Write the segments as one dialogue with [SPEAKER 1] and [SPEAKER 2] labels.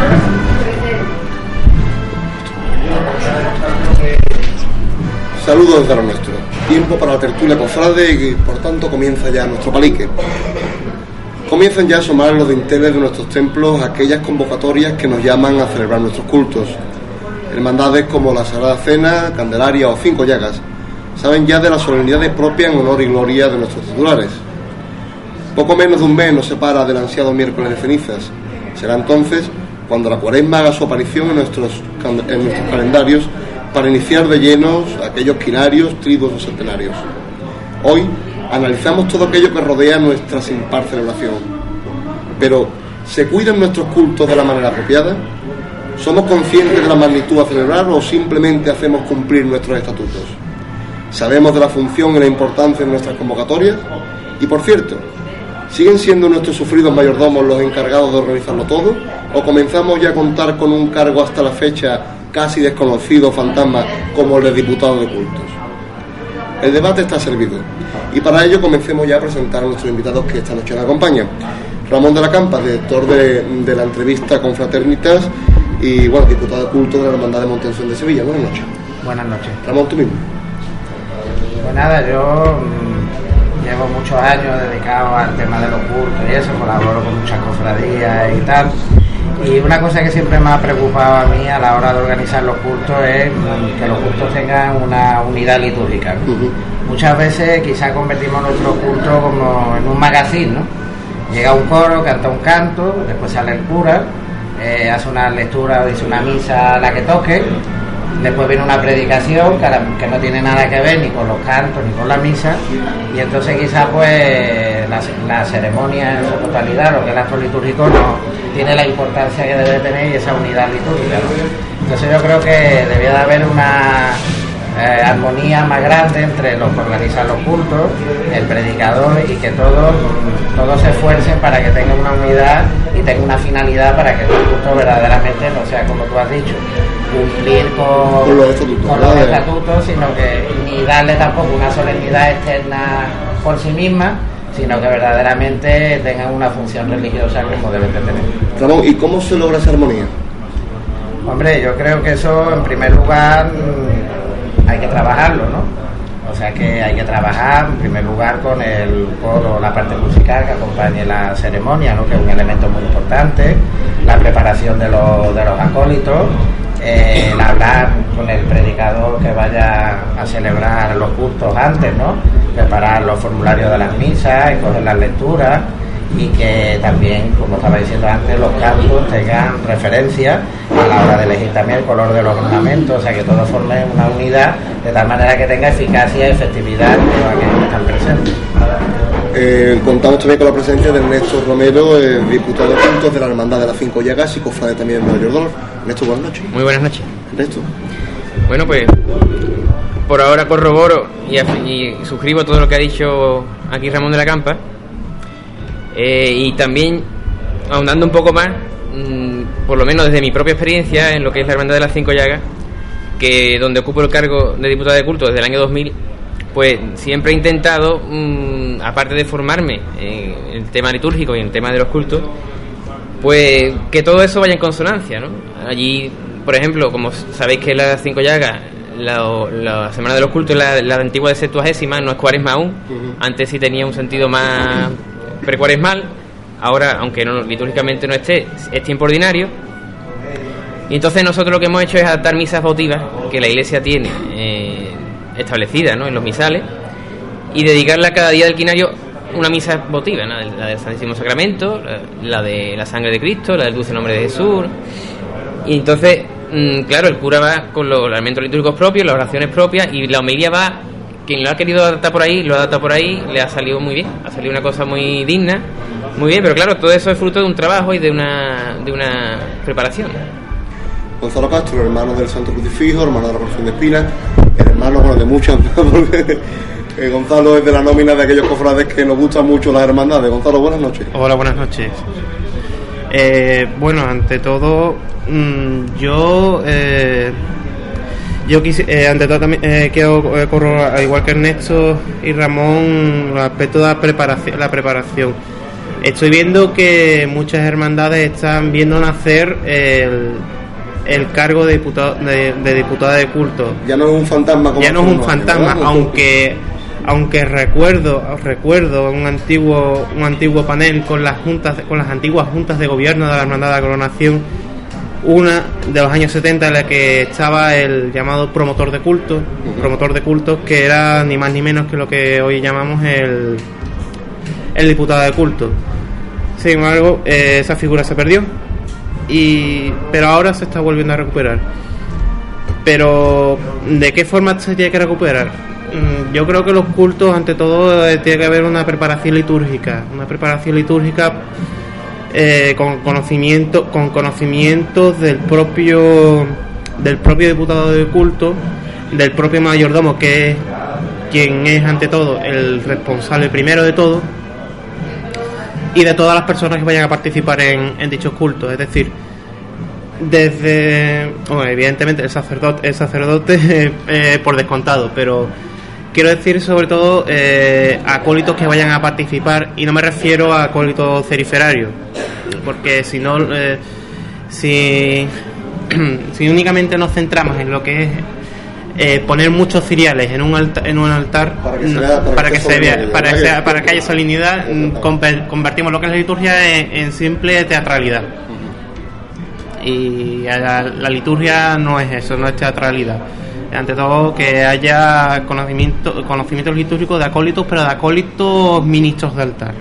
[SPEAKER 1] Saludos desde lo nuestro. Tiempo para la tertulia cofrade y por tanto comienza ya nuestro palique. Comienzan ya a asomar los dinteles de nuestros templos aquellas convocatorias que nos llaman a celebrar nuestros cultos. Hermandades como la Sagrada Cena, Candelaria o Cinco Llagas saben ya de las solemnidades propias en honor y gloria de nuestros titulares. Poco menos de un mes nos separa del ansiado miércoles de cenizas. Será entonces cuando la Cuaresma haga su aparición en nuestros calendarios para iniciar de llenos aquellos quinarios, triduos o centenarios. Hoy analizamos todo aquello que rodea nuestra sin par celebración. Pero, ¿se cuidan nuestros cultos de la manera apropiada? ¿Somos conscientes de la magnitud a celebrar o simplemente hacemos cumplir nuestros estatutos? ¿Sabemos de la función y la importancia de nuestras convocatorias? Y por cierto, ¿siguen siendo nuestros sufridos mayordomos los encargados de organizarlo todo? ¿O comenzamos ya a contar con un cargo hasta la fecha casi desconocido fantasma como el de diputado de cultos? El debate está servido y para ello comencemos ya a presentar a nuestros invitados que esta noche nos acompañan. Ramón de la Campa, director de la entrevista Confraternitas y bueno, diputado de culto de la Hermandad de Montensión de Sevilla. Buenas noches.
[SPEAKER 2] Buenas noches.
[SPEAKER 1] Ramón, tú mismo.
[SPEAKER 2] Pues nada, yo llevo muchos años dedicado al tema de los cultos y eso, colaboro con muchas cofradías y tal. Y una cosa que siempre me ha preocupado a mí a la hora de organizar los cultos es que los cultos tengan una unidad litúrgica, ¿no? Muchas veces quizás convertimos nuestro culto como en un magazine, ¿no? Llega un coro, canta un canto, después sale el cura, hace una lectura o dice una misa a la que toque, después viene una predicación que no tiene nada que ver ni con los cantos ni con la misa, y entonces quizás pues la ceremonia en su totalidad, lo que es el acto litúrgico, no tiene la importancia que debe tener y esa unidad litúrgica, ¿no? Entonces yo creo que debía de haber una armonía más grande entre los que organizan los cultos, el predicador, y que todos se esfuercen para que tenga una unidad y tenga una finalidad para que el culto verdaderamente no sea, como tú has dicho, cumplir con los estatutos, sino que ni darle tampoco una solemnidad externa por sí misma, sino que verdaderamente tengan una función religiosa como deben de tener.
[SPEAKER 1] Ramón, ¿y cómo se logra esa armonía?
[SPEAKER 2] Hombre, yo creo que eso en primer lugar hay que trabajarlo, ¿no? O sea que hay que trabajar en primer lugar con el coro, la parte musical que acompañe la ceremonia, ¿no? Que es un elemento muy importante, la preparación de los acólitos, el hablar con el predicador que vaya a celebrar los cultos antes, ¿no? Preparar los formularios de las misas, escoger las lecturas, y que también, como estaba diciendo antes, los cantos tengan referencia a la hora de elegir también el color de los ornamentos, o sea que todos formen una unidad de tal manera que tenga eficacia y efectividad en todos aquellos que están presentes.
[SPEAKER 1] Contamos también con la presencia de Ernesto Romero, diputado de cultos de la Hermandad de las Cinco Llagas y cofrade también de Mayor Dolor. Ernesto, buenas noches.
[SPEAKER 3] Muy buenas noches.
[SPEAKER 1] Ernesto.
[SPEAKER 3] Bueno, pues por ahora corroboro y suscribo todo lo que ha dicho aquí Ramón de la Campa. Y también ahondando un poco más, por lo menos desde mi propia experiencia en lo que es la Hermandad de las Cinco Llagas, que donde ocupo el cargo de diputado de culto desde el año 2000, pues siempre he intentado, aparte de formarme en el tema litúrgico y en el tema de los cultos, pues que todo eso vaya en consonancia, ¿no? Allí, por ejemplo, como sabéis que las Cinco Llagas, la Semana de los Cultos, la antigua de Septuagésima, no es Cuaresma aún. Antes sí tenía un sentido más precuaresmal, ahora, aunque no, litúrgicamente no esté, es tiempo ordinario. Y entonces nosotros lo que hemos hecho es adaptar misas votivas que la Iglesia tiene establecida, ¿no?, en los misales, y dedicarle a cada día del quinario una misa votiva, ¿no? La del Santísimo Sacramento, la de la sangre de Cristo, la del dulce nombre de Jesús. Y entonces, claro, el cura va con los elementos litúrgicos propios, las oraciones propias, y la homilía va, quien lo ha querido adaptar por ahí, lo ha adaptado por ahí, le ha salido muy bien, ha salido una cosa muy digna, muy bien, pero claro, todo eso es fruto de un trabajo y de una preparación.
[SPEAKER 1] Gonzalo Castro, hermano del Santo Crucifijo, hermano de la Porción de Espinas, el hermano, bueno, de muchas, porque Gonzalo es de la nómina de aquellos cofrades que nos gustan mucho las hermandades. Gonzalo, buenas noches.
[SPEAKER 4] Hola, buenas noches. Bueno, ante todo, yo ante todo también quiero corroborar, igual que Ernesto y Ramón, el aspecto de la preparación. estoy viendo que muchas hermandades están viendo nacer el cargo de diputada de culto.
[SPEAKER 1] Ya no es un fantasma como
[SPEAKER 4] ya no es un fantasma, aunque recuerdo un antiguo panel con las antiguas juntas de gobierno de la Hermandad de la Coronación, una de los años 70 en la que estaba el llamado promotor de cultos, que era ni más ni menos que lo que hoy llamamos el diputado de culto. Sin embargo, esa figura se perdió, pero ahora se está volviendo a recuperar. Pero ¿de qué forma se tiene que recuperar? Yo creo que los cultos, ante todo, tiene que haber una preparación litúrgica con conocimientos del propio diputado de culto, del propio mayordomo, que es quien es ante todo el responsable primero de todo, y de todas las personas que vayan a participar en dichos cultos. Es decir, evidentemente el sacerdote por descontado, pero quiero decir sobre todo acólitos que vayan a participar, y no me refiero a acólitos ceriferarios, porque si no, si únicamente nos centramos en lo que es poner muchos ciriales en un altar para que haya solemnidad, convertimos lo que es la liturgia en simple teatralidad. Y la liturgia no es eso, no es teatralidad. Ante todo, que haya conocimientos litúrgicos de acólitos, pero de acólitos ministros de altar.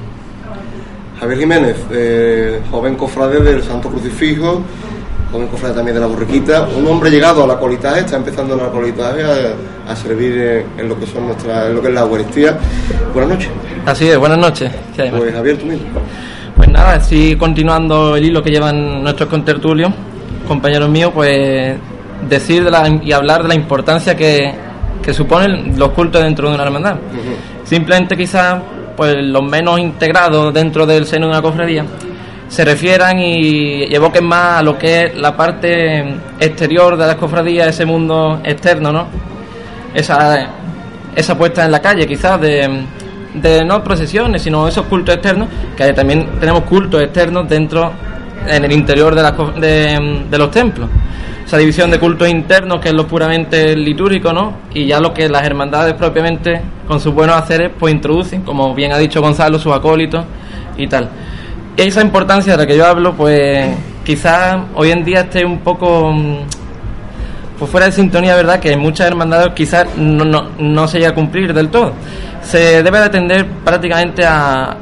[SPEAKER 1] Javier Jiménez, joven cofrade del Santo Crucifijo, joven cofrade también de la Borriquita, un hombre llegado al acolitaje, está empezando en el acolitaje a servir en lo que son en lo que es la Eucaristía. Buenas noches.
[SPEAKER 5] Así es, buenas noches.
[SPEAKER 1] Pues Javier, tú mismo.
[SPEAKER 5] Pues nada, sí, continuando el hilo que llevan nuestros contertulios, compañeros míos, pues decir y hablar de la importancia que suponen los cultos dentro de una hermandad. Simplemente quizás pues los menos integrados dentro del seno de una cofradía se refieran y evoquen más a lo que es la parte exterior de las cofradías, ese mundo externo, ¿no? Esa puesta en la calle quizás de no procesiones, sino esos cultos externos, que también tenemos cultos externos dentro, en el interior de los templos. Esa división de cultos internos, que es lo puramente litúrgico, ¿no? Y ya lo que las hermandades propiamente, con sus buenos haceres, pues introducen, como bien ha dicho Gonzalo, sus acólitos y tal. Y esa importancia de la que yo hablo, pues quizás hoy en día esté un poco pues fuera de sintonía, ¿verdad? Que en muchas hermandades quizás no se llega a cumplir del todo. Se debe de atender prácticamente a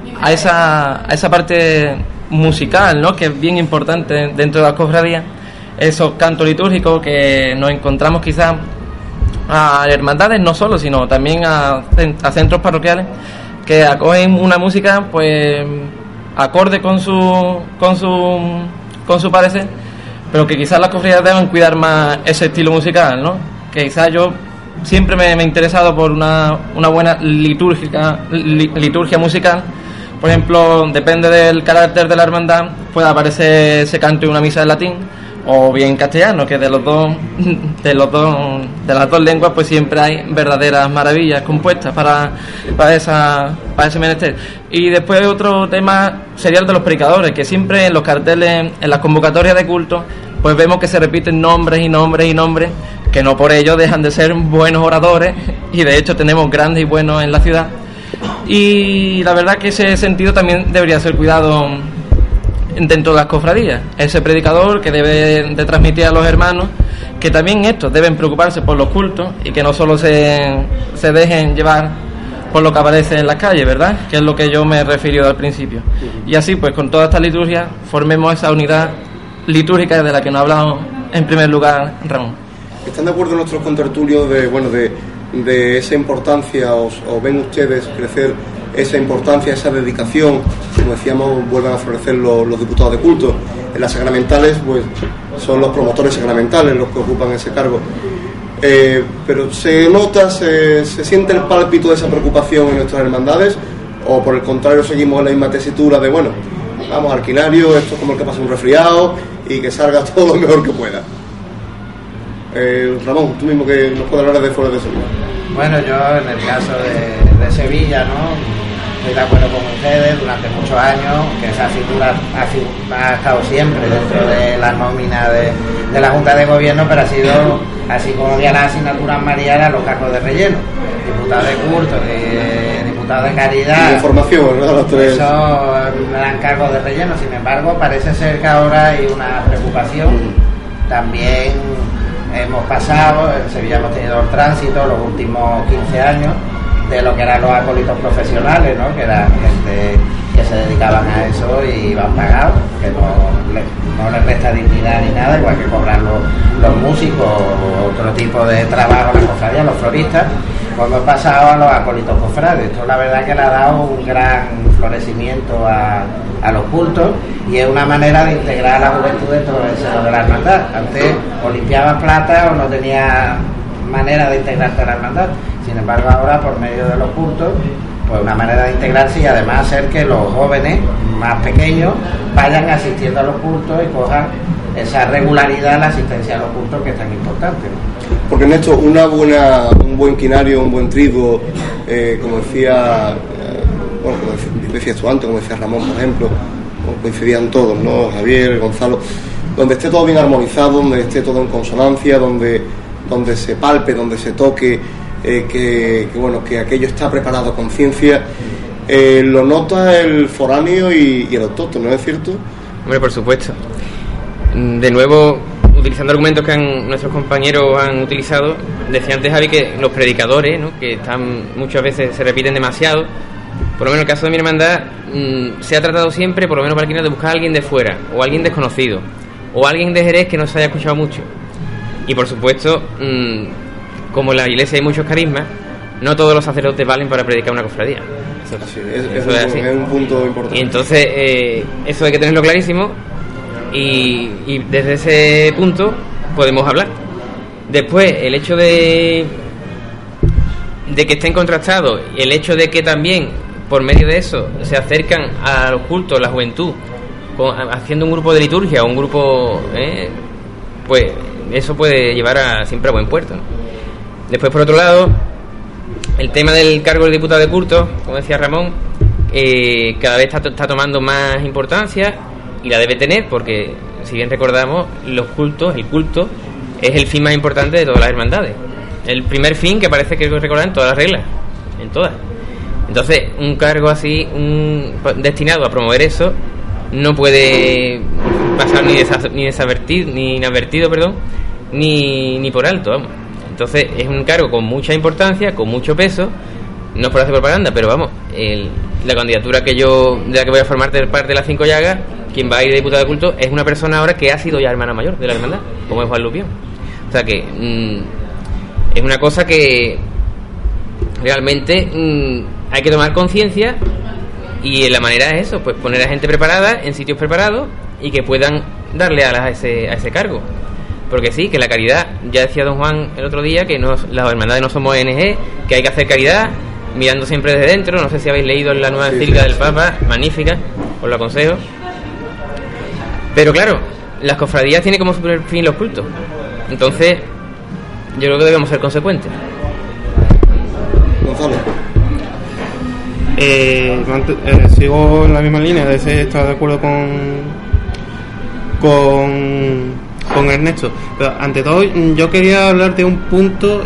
[SPEAKER 5] esa parte musical, ¿no? Que es bien importante dentro de las cofradías. Esos cantos litúrgicos que nos encontramos quizás a hermandades, no solo, sino también a centros parroquiales, que acogen una música pues acorde con su parecer, pero que quizás las cofradías deben cuidar más ese estilo musical, ¿no? Que quizás yo siempre me he interesado por una buena liturgia musical. Por ejemplo, depende del carácter de la hermandad, puede aparecer ese canto en una misa en latín o bien en castellano, que de las dos lenguas pues siempre hay verdaderas maravillas compuestas para ese menester. Y después otro tema sería el de los predicadores, que siempre en los carteles, en las convocatorias de culto, pues vemos que se repiten nombres, que no por ello dejan de ser buenos oradores, y de hecho tenemos grandes y buenos en la ciudad. Y la verdad que ese sentido también debería ser cuidado dentro de las cofradías, ese predicador que debe de transmitir a los hermanos que también estos deben preocuparse por los cultos y que no solo se dejen llevar por lo que aparece en las calles, ¿verdad? Que es lo que yo me he referido al principio. Y así pues con toda esta liturgia formemos esa unidad litúrgica de la que nos ha hablado en primer lugar Ramón.
[SPEAKER 1] ¿Están de acuerdo nuestros contertulios de esa importancia, o ven ustedes crecer esa importancia, esa dedicación? Como decíamos, vuelven a florecer los diputados de culto. En las sacramentales, pues son los promotores sacramentales los que ocupan ese cargo. Pero se nota, se siente el pálpito de esa preocupación en nuestras hermandades, o por el contrario seguimos en la misma tesitura de vamos al quinario, esto es como el que pasa un resfriado y que salga todo lo mejor que pueda. Ramón, tú mismo que nos puedes hablar de fuera de Sevilla.
[SPEAKER 2] Bueno, yo en el caso de Sevilla, ¿no? estoy de acuerdo con ustedes, durante muchos años, que esa figura ha estado siempre dentro de la nómina de la Junta de Gobierno, pero ha sido, así como había las asignaturas marianas, los cargos de relleno, diputado de culto, diputado de caridad,
[SPEAKER 1] y de formación, ¿no? Los tres.
[SPEAKER 2] Eso eran cargos de relleno. Sin embargo, parece ser que ahora hay una preocupación. También hemos pasado, en Sevilla hemos tenido el tránsito los últimos 15 años de lo que eran los acólitos profesionales, ¿no? Que eran gente que se dedicaban a eso y iban pagados, que no les resta dignidad ni nada, igual que cobrar los músicos o otro tipo de trabajo, las cofradías, los floristas. Pues hemos pasado a los acólitos cofrades. Esto la verdad que le ha dado un gran florecimiento a los cultos y es una manera de integrar a la juventud dentro de la hermandad. Antes o limpiabas plata o no tenía manera de integrarte a la hermandad. Sin embargo, ahora por medio de los cultos, pues una manera de integrarse y además hacer que los jóvenes más pequeños vayan asistiendo a los cultos y cojan esa regularidad en la asistencia a los cultos, que es tan importante.
[SPEAKER 1] Porque Néstor, un buen quinario, un buen trigo, como decía, como decías tú antes, como decía Ramón, por ejemplo, como coincidían todos, ¿no? Javier, Gonzalo, donde esté todo bien armonizado, donde esté todo en consonancia, donde se palpe, donde se toque, que aquello está preparado a conciencia, lo nota el foráneo y el autóctono, ¿no es cierto?
[SPEAKER 3] Hombre, por supuesto. De nuevo, utilizando argumentos que nuestros compañeros han utilizado, decía antes Javi que los predicadores, ¿no? Que muchas veces se repiten demasiado. Por lo menos en el caso de mi hermandad, se ha tratado siempre, por lo menos para quienes, de buscar a alguien de fuera, o alguien desconocido, o alguien de Jerez que no se haya escuchado mucho. Y por supuesto, como en la iglesia hay muchos carismas, no todos los sacerdotes valen para predicar una cofradía. Eso es así.
[SPEAKER 1] Es un punto importante.
[SPEAKER 3] Y entonces, eso hay que tenerlo clarísimo. Y desde ese punto podemos hablar. Después, el hecho de que estén contrastados, el hecho de que también por medio de eso se acercan a los cultos, la juventud, haciendo un grupo de liturgia o un grupo, pues eso puede llevar siempre a buen puerto, ¿no? Después, por otro lado, el tema del cargo del diputado de culto, como decía Ramón, cada vez está tomando más importancia. Y la debe tener porque, si bien recordamos, el culto es el fin más importante de todas las hermandades. El primer fin que parece que recordar en todas las reglas, en todas. Entonces, un cargo así, destinado a promover eso, no puede pasar ni inadvertido, ni por alto, vamos. Entonces, es un cargo con mucha importancia, con mucho peso. No es por hacer propaganda, pero vamos, la candidatura de la que voy a formar parte de las 5 llagas, quien va a ir de diputado de culto es una persona ahora que ha sido ya hermana mayor de la hermandad, como es Juan Lupión. O sea que es una cosa que realmente hay que tomar conciencia, y la manera es eso, pues poner a gente preparada en sitios preparados y que puedan darle alas a ese cargo. Porque sí, que la caridad, ya decía don Juan el otro día, que las hermandades no somos ONG, que hay que hacer caridad mirando siempre desde dentro. No sé si habéis leído la nueva encíclica del Papa, magnífica, os lo aconsejo. Pero claro, las cofradías tienen como super fin los cultos. Entonces, yo creo que debemos ser consecuentes.
[SPEAKER 1] Gonzalo.
[SPEAKER 4] Sigo en la misma línea de estar de acuerdo con Ernesto. Pero ante todo, yo quería hablar de un punto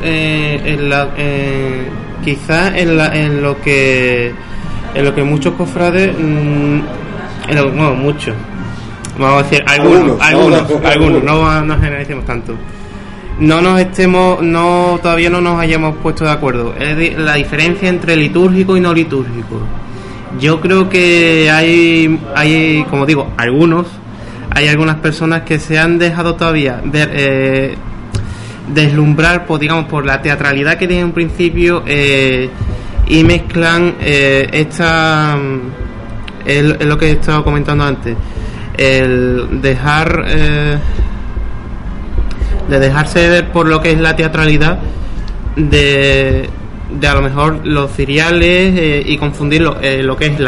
[SPEAKER 4] quizás en lo que muchos cofrades, muchos, vamos a decir algunos, no generalicemos tanto, todavía no nos hayamos puesto de acuerdo. Es la diferencia entre litúrgico y no litúrgico. Yo creo que hay, como digo, hay algunas personas que se han dejado todavía deslumbrar por la teatralidad que tiene en principio, y mezclan es lo que he estado comentando antes, el dejarse ver por lo que es la teatralidad de a lo mejor los ciriales, y confundir lo que es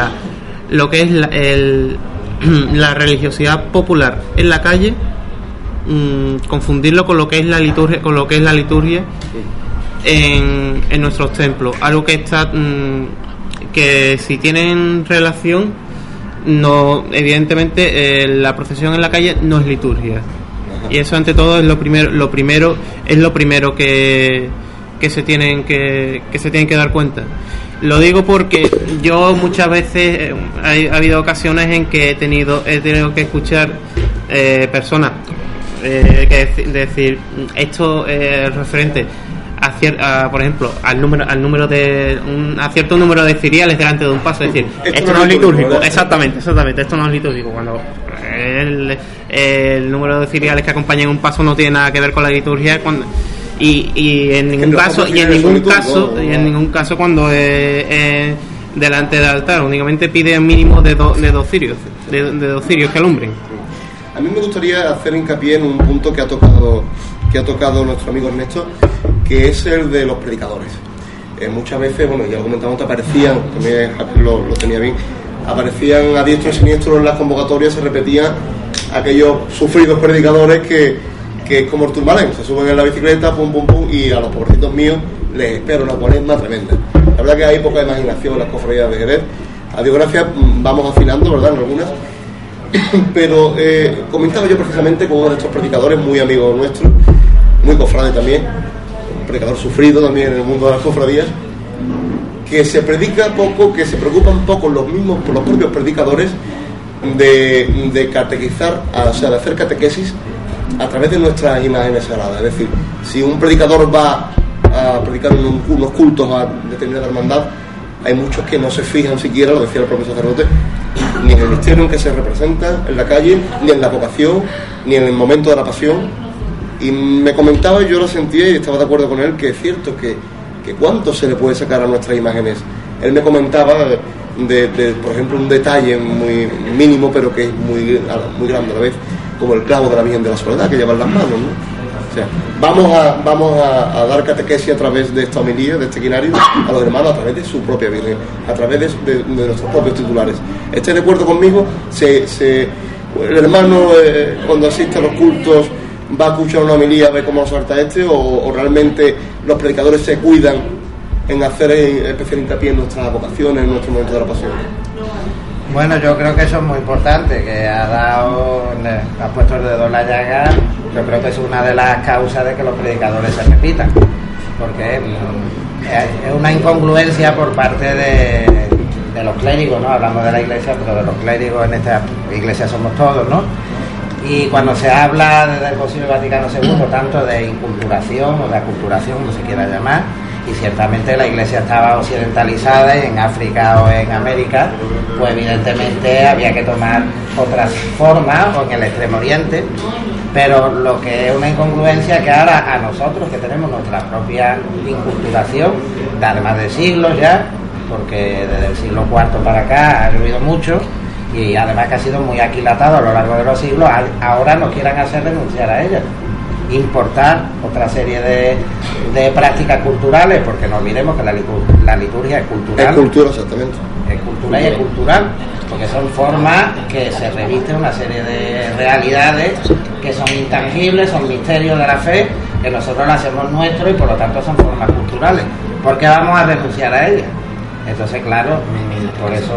[SPEAKER 4] la religiosidad popular en la calle, confundirlo con lo que es la liturgia en nuestros templos, algo que que si tienen relación, no, evidentemente la procesión en la calle no es liturgia. Y eso ante todo es lo primero que se tienen que dar cuenta. Lo digo porque yo muchas veces ha habido ocasiones en que he tenido que escuchar personas que decir esto referente por ejemplo a cierto número de ciriales delante de un paso, es decir, esto no es litúrgico, exactamente, esto no es litúrgico, cuando el número de ciriales que acompañan un paso no tiene nada que ver con la liturgia, y en ningún caso cuando delante del altar únicamente pide un mínimo de dos cirios que alumbren.
[SPEAKER 1] A mí me gustaría hacer hincapié en un punto que ha tocado nuestro amigo Ernesto, que es el de los predicadores. Muchas veces, bueno, ya lo comentamos, aparecían, también lo tenía bien, aparecían a diestro y siniestro en las convocatorias, se repetían aquellos sufridos predicadores que es como el Turmalén, se suben en la bicicleta, pum, pum, pum, y a los pobrecitos míos les espero una cuaresma tremenda. La verdad que hay poca imaginación en las cofradías de Jerez. A Dios gracias, vamos afinando, ¿verdad?, en algunas. Pero comentaba yo precisamente con uno de estos predicadores, muy amigo nuestro, muy cofrade también, un predicador sufrido también en el mundo de las cofradías, que se predica poco, que se preocupan poco los propios predicadores de catequizar, o sea, de hacer catequesis a través de nuestras imágenes sagradas. Es decir, si un predicador va a predicar unos cultos a determinada hermandad, hay muchos que no se fijan siquiera, lo decía el propio sacerdote, ni en el misterio en que se representa en la calle, ni en la vocación, ni en el momento de la pasión. Y me comentaba, y yo lo sentía y estaba de acuerdo con él, que es cierto que cuánto se le puede sacar a nuestras imágenes. Él me comentaba de por ejemplo, un detalle muy mínimo, pero que es muy grande a la vez, como el clavo de la Virgen de la Soledad que lleva en las manos, ¿no? O sea, vamos a dar catequesis a través de esta homilía, de este quinario, a los hermanos a través de su propia Virgen, a través de nuestros propios titulares. ¿Estáis de acuerdo conmigo? El hermano cuando asiste a los cultos va a escuchar una homilía, ve cómo salta o realmente los predicadores se cuidan en hacer especial hincapié en nuestras vocaciones, en nuestro momento de la pasión?
[SPEAKER 2] Bueno, yo creo que eso es muy importante, que ha puesto el dedo en la llaga. Yo creo que es una de las causas de que los predicadores se repitan, porque es una incongruencia por parte de los clérigos, ¿no? Hablamos de la iglesia, pero de los clérigos en esta iglesia somos todos, ¿no? Y cuando se habla desde el Concilio Vaticano II tanto de inculturación o de aculturación, como se quiera llamar, y ciertamente la iglesia estaba occidentalizada y en África o en América, pues evidentemente había que tomar otras formas, o en el Extremo Oriente, pero lo que es una incongruencia es que ahora a nosotros, que tenemos nuestra propia inculturación de más de siglos ya, porque desde el siglo IV para acá ha llovido mucho, y además que ha sido muy aquilatado a lo largo de los siglos, ahora nos quieran hacer renunciar a ella, importar otra serie de prácticas culturales, porque no olvidemos que la liturgia es cultural.
[SPEAKER 1] Es cultura, exactamente.
[SPEAKER 2] Es cultura y es cultural, porque son formas que se revisten una serie de realidades que son intangibles, son misterios de la fe, que nosotros las hacemos nuestro y por lo tanto son formas culturales. ¿Por qué vamos a renunciar a ellas? Entonces, claro, por eso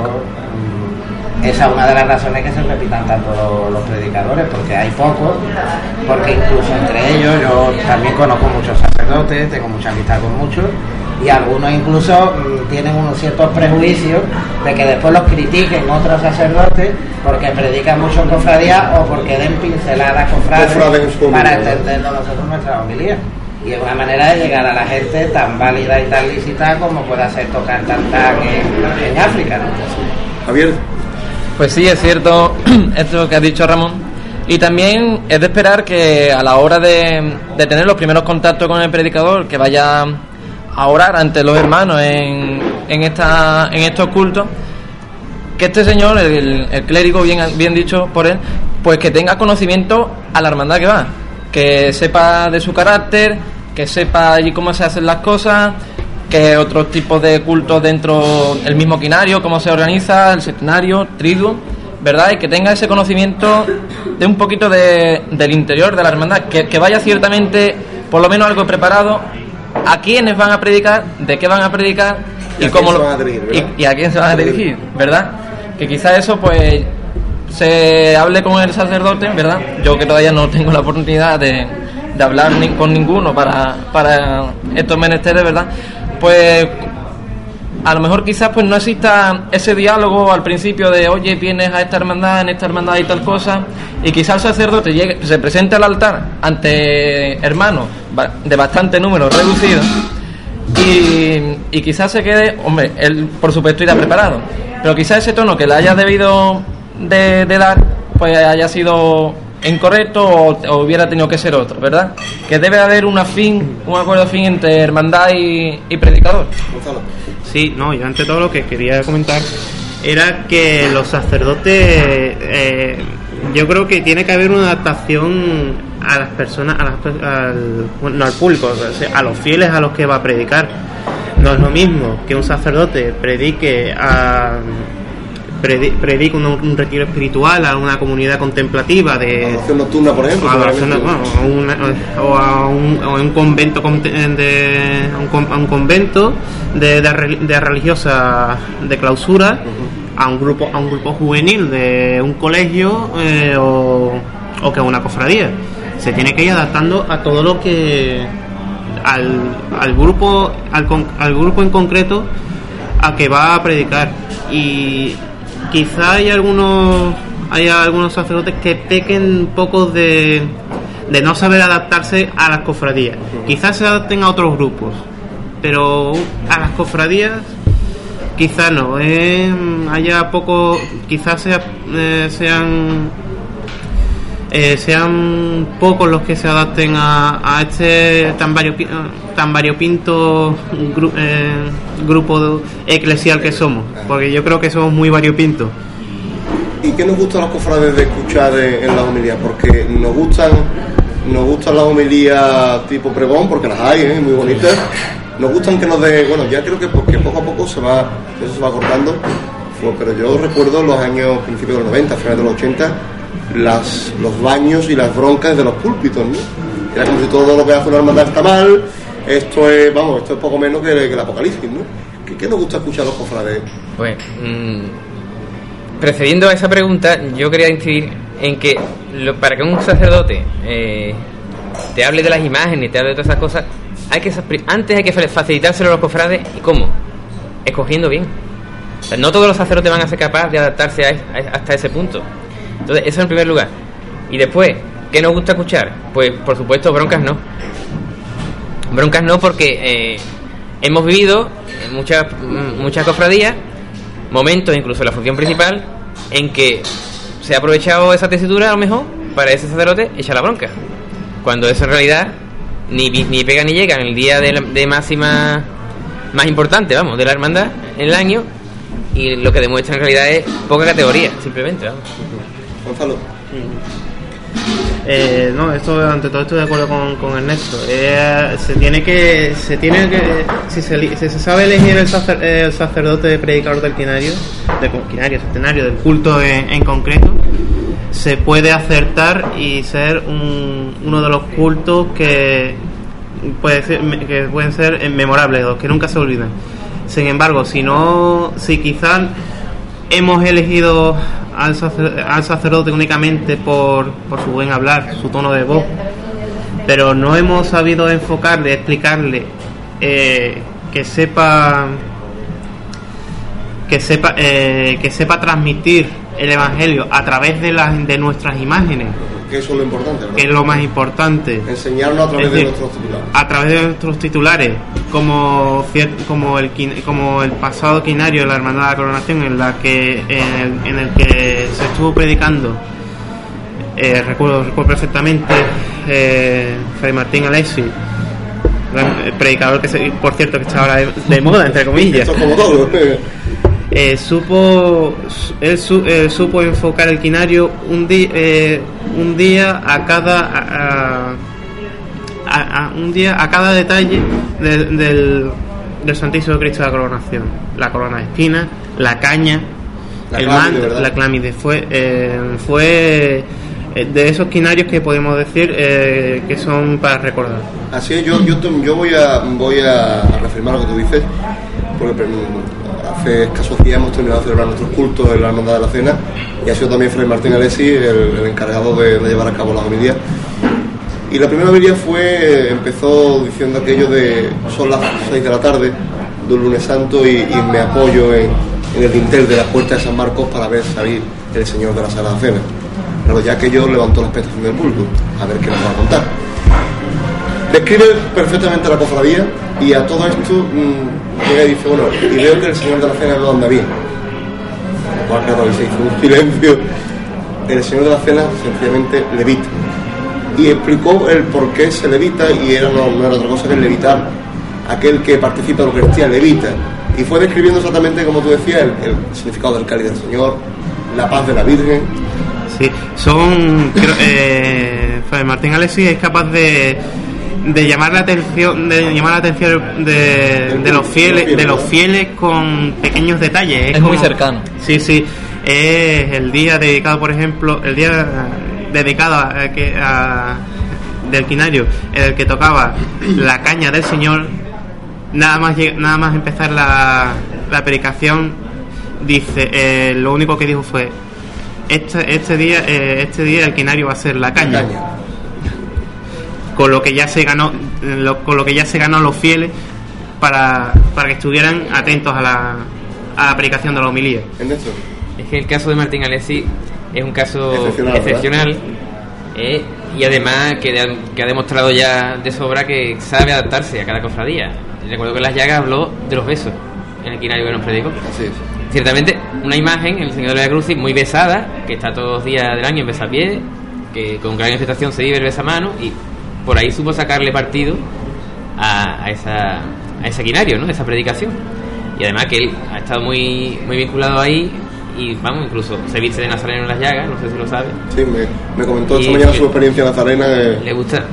[SPEAKER 2] esa es una de las razones que se repitan tanto los predicadores, porque hay pocos, porque incluso entre ellos yo también conozco muchos sacerdotes, tengo mucha amistad con muchos, y algunos incluso tienen unos ciertos prejuicios de que después los critiquen otros sacerdotes porque predican mucho en cofradía o porque den pinceladas cofrades para entenderlo nosotros nuestra homilía. Y es una manera de llegar a la gente tan válida y tan lícita como pueda ser tocar tantán en África, ¿no?
[SPEAKER 1] Javier.
[SPEAKER 5] Pues sí, es cierto esto que ha dicho Ramón, y también es de esperar que a la hora de tener los primeros contactos con el predicador, que vaya a orar ante los hermanos en estos cultos, que este señor, el clérigo, bien dicho por él, pues que tenga conocimiento a la hermandad que va, que sepa de su carácter, que sepa allí cómo se hacen las cosas, que otros tipos de cultos dentro del mismo quinario, cómo se organiza, el septenario, triduo, ¿verdad? Y que tenga ese conocimiento de un poquito del interior de la hermandad, que vaya ciertamente, por lo menos algo preparado, a quiénes van a predicar, de qué van a predicar,
[SPEAKER 1] ¿Y a quién se van a dirigir, verdad?
[SPEAKER 5] y a quién se van a dirigir, ¿verdad? Que quizás eso pues se hable con el sacerdote, ¿verdad? Yo que todavía no tengo la oportunidad de hablar con ninguno para estos menesteres, ¿verdad? Pues a lo mejor quizás pues no exista ese diálogo al principio de oye, vienes a esta hermandad, en esta hermandad y tal cosa, y quizás el sacerdote se presente al altar ante hermanos de bastante número reducido y quizás se quede, hombre, él por supuesto irá preparado, pero quizás ese tono que le haya debido de dar pues haya sido incorrecto o hubiera tenido que ser otro, ¿verdad? Que debe haber un acuerdo afín entre hermandad y predicador.
[SPEAKER 4] Sí, no, yo ante todo lo que quería comentar era que los sacerdotes, yo creo que tiene que haber una adaptación a las personas, al público, o sea, a los fieles a los que va a predicar. No es lo mismo que un sacerdote predique un retiro espiritual a una comunidad contemplativa de
[SPEAKER 1] adoración nocturna, por ejemplo,
[SPEAKER 4] o a un convento a un convento de religiosa de clausura, a un grupo juvenil de un colegio o que a una cofradía. Se tiene que ir adaptando a todo lo que al grupo en concreto a que va a predicar. Y quizá hay algunos sacerdotes que pequen un poco de no saber adaptarse a las cofradías. Quizás se adapten a otros grupos, pero a las cofradías quizás no. Haya poco, quizás sean pocos los que se adapten a este tan variopinto grupo eclesial que somos, porque yo creo que somos muy variopintos.
[SPEAKER 1] ¿Y qué nos gusta a los cofrades de escuchar en las homilías? Porque nos gustan las homilías tipo pregón, porque las hay, muy bonitas. Nos gustan que nos den, bueno, ya creo que porque poco a poco eso se va cortando, pero yo recuerdo los años principios de los 90, finales de los 80, los baños y las broncas de los púlpitos, ¿no? Era como si todo lo que hace una hermandad está mal. Esto es poco menos que el apocalipsis, ¿no? ¿Qué nos gusta escuchar a los cofrades?
[SPEAKER 3] Pues precediendo a esa pregunta, yo quería incidir en que para que un sacerdote te hable de las imágenes, te hable de todas esas cosas, antes hay que facilitárselo a los cofrades. ¿Y cómo? Escogiendo bien. O sea, no todos los sacerdotes van a ser capaces de adaptarse hasta ese punto. Entonces, eso en primer lugar. Y después, ¿qué nos gusta escuchar? Pues, por supuesto, broncas no. Broncas no, porque hemos vivido en muchas cofradías momentos, incluso en la función principal, en que se ha aprovechado esa tesitura, a lo mejor, para ese sacerdote echar la bronca. Cuando eso en realidad ni pega ni llega en el día de máxima más importante, vamos, de la hermandad en el año, y lo que demuestra en realidad es poca categoría, simplemente, vamos.
[SPEAKER 1] Gonzalo.
[SPEAKER 4] No, esto ante todo estoy de acuerdo con Ernesto. Si se sabe elegir el sacerdote de predicador del quinario, centenario, del culto en concreto, se puede acertar y ser uno de los cultos que pueden ser memorables, los que nunca se olvidan. Sin embargo, si quizás hemos elegido al sacerdote únicamente por su buen hablar, su tono de voz, pero no hemos sabido enfocarle, explicarle, que sepa transmitir el evangelio a través de nuestras imágenes,
[SPEAKER 1] que eso es lo importante, ¿verdad?
[SPEAKER 4] Que es lo más importante.
[SPEAKER 1] Enseñarnos a través de nuestros titulares.
[SPEAKER 4] A través de nuestros titulares, como el pasado quinario de la Hermandad de la Coronación, en el que se estuvo predicando, recuerdo perfectamente, Fray Martín Alessi, el predicador por cierto que está ahora de moda, entre comillas.
[SPEAKER 1] Esto es como todo.
[SPEAKER 4] Supo enfocar el quinario un día a cada detalle del Santísimo Cristo de la Coronación. La corona de espinas, la caña, el manto, la clámide. Fue de esos quinarios que podemos decir que son para recordar.
[SPEAKER 1] Así es, yo voy a reafirmar lo que tú dices, Porque hace escasos días hemos terminado de celebrar nuestros cultos en la Hermandad de la Cena y ha sido también Fray Martín Alessi el encargado de llevar a cabo las homilías. Y la primera homilía empezó diciendo aquello de son las 6 de la tarde de un lunes santo y me apoyo en el dintel de la puerta de San Marcos para ver salir el Señor de la Sagrada Cena. Pero ya aquello levantó la expectación del público, a ver qué nos va a contar. Describe perfectamente la cofradía y a todo esto llega y dice, bueno, y veo que el Señor de la Cena no anda bien. Lo cual, claro, se hizo un silencio. El Señor de la Cena sencillamente levita. Y explicó el por qué se levita y no era otra cosa que levitar. Aquel que participa en la Eucaristía levita. Y fue describiendo exactamente, como tú decías, el significado del cáliz del Señor, la paz de la Virgen.
[SPEAKER 4] Sí, Fray Martín Alessi es capaz de llamar la atención de los fieles con pequeños detalles.
[SPEAKER 5] Es muy cercano.
[SPEAKER 4] Sí, es el día dedicado, por ejemplo, el día dedicado del quinario, en el que tocaba la caña del Señor. Nada más empezar la predicación, dice, lo único que dijo fue este día el quinario va a ser la caña. Con lo que ya se ganó los fieles para que estuvieran atentos a la predicación de la homilía.
[SPEAKER 3] Es que el caso de Martín Alessi es un caso excepcional y además que ha demostrado ya de sobra que sabe adaptarse a cada cofradía. Recuerdo que en las llagas habló de los besos en el quinario que nos predicó.
[SPEAKER 1] Así es.
[SPEAKER 3] Ciertamente una imagen, el Señor de la Cruz, muy besada, que está todos los días del año en besapié, que con gran expectación se vive el besamano, y por ahí supo sacarle partido a ese quinario, ¿no? Esa predicación. Y además que él ha estado muy vinculado ahí y vamos, incluso se viste de nazareno en las llagas, no sé si lo sabe.
[SPEAKER 1] Sí, me comentó esta mañana su experiencia nazarena.
[SPEAKER 3] Le gusta,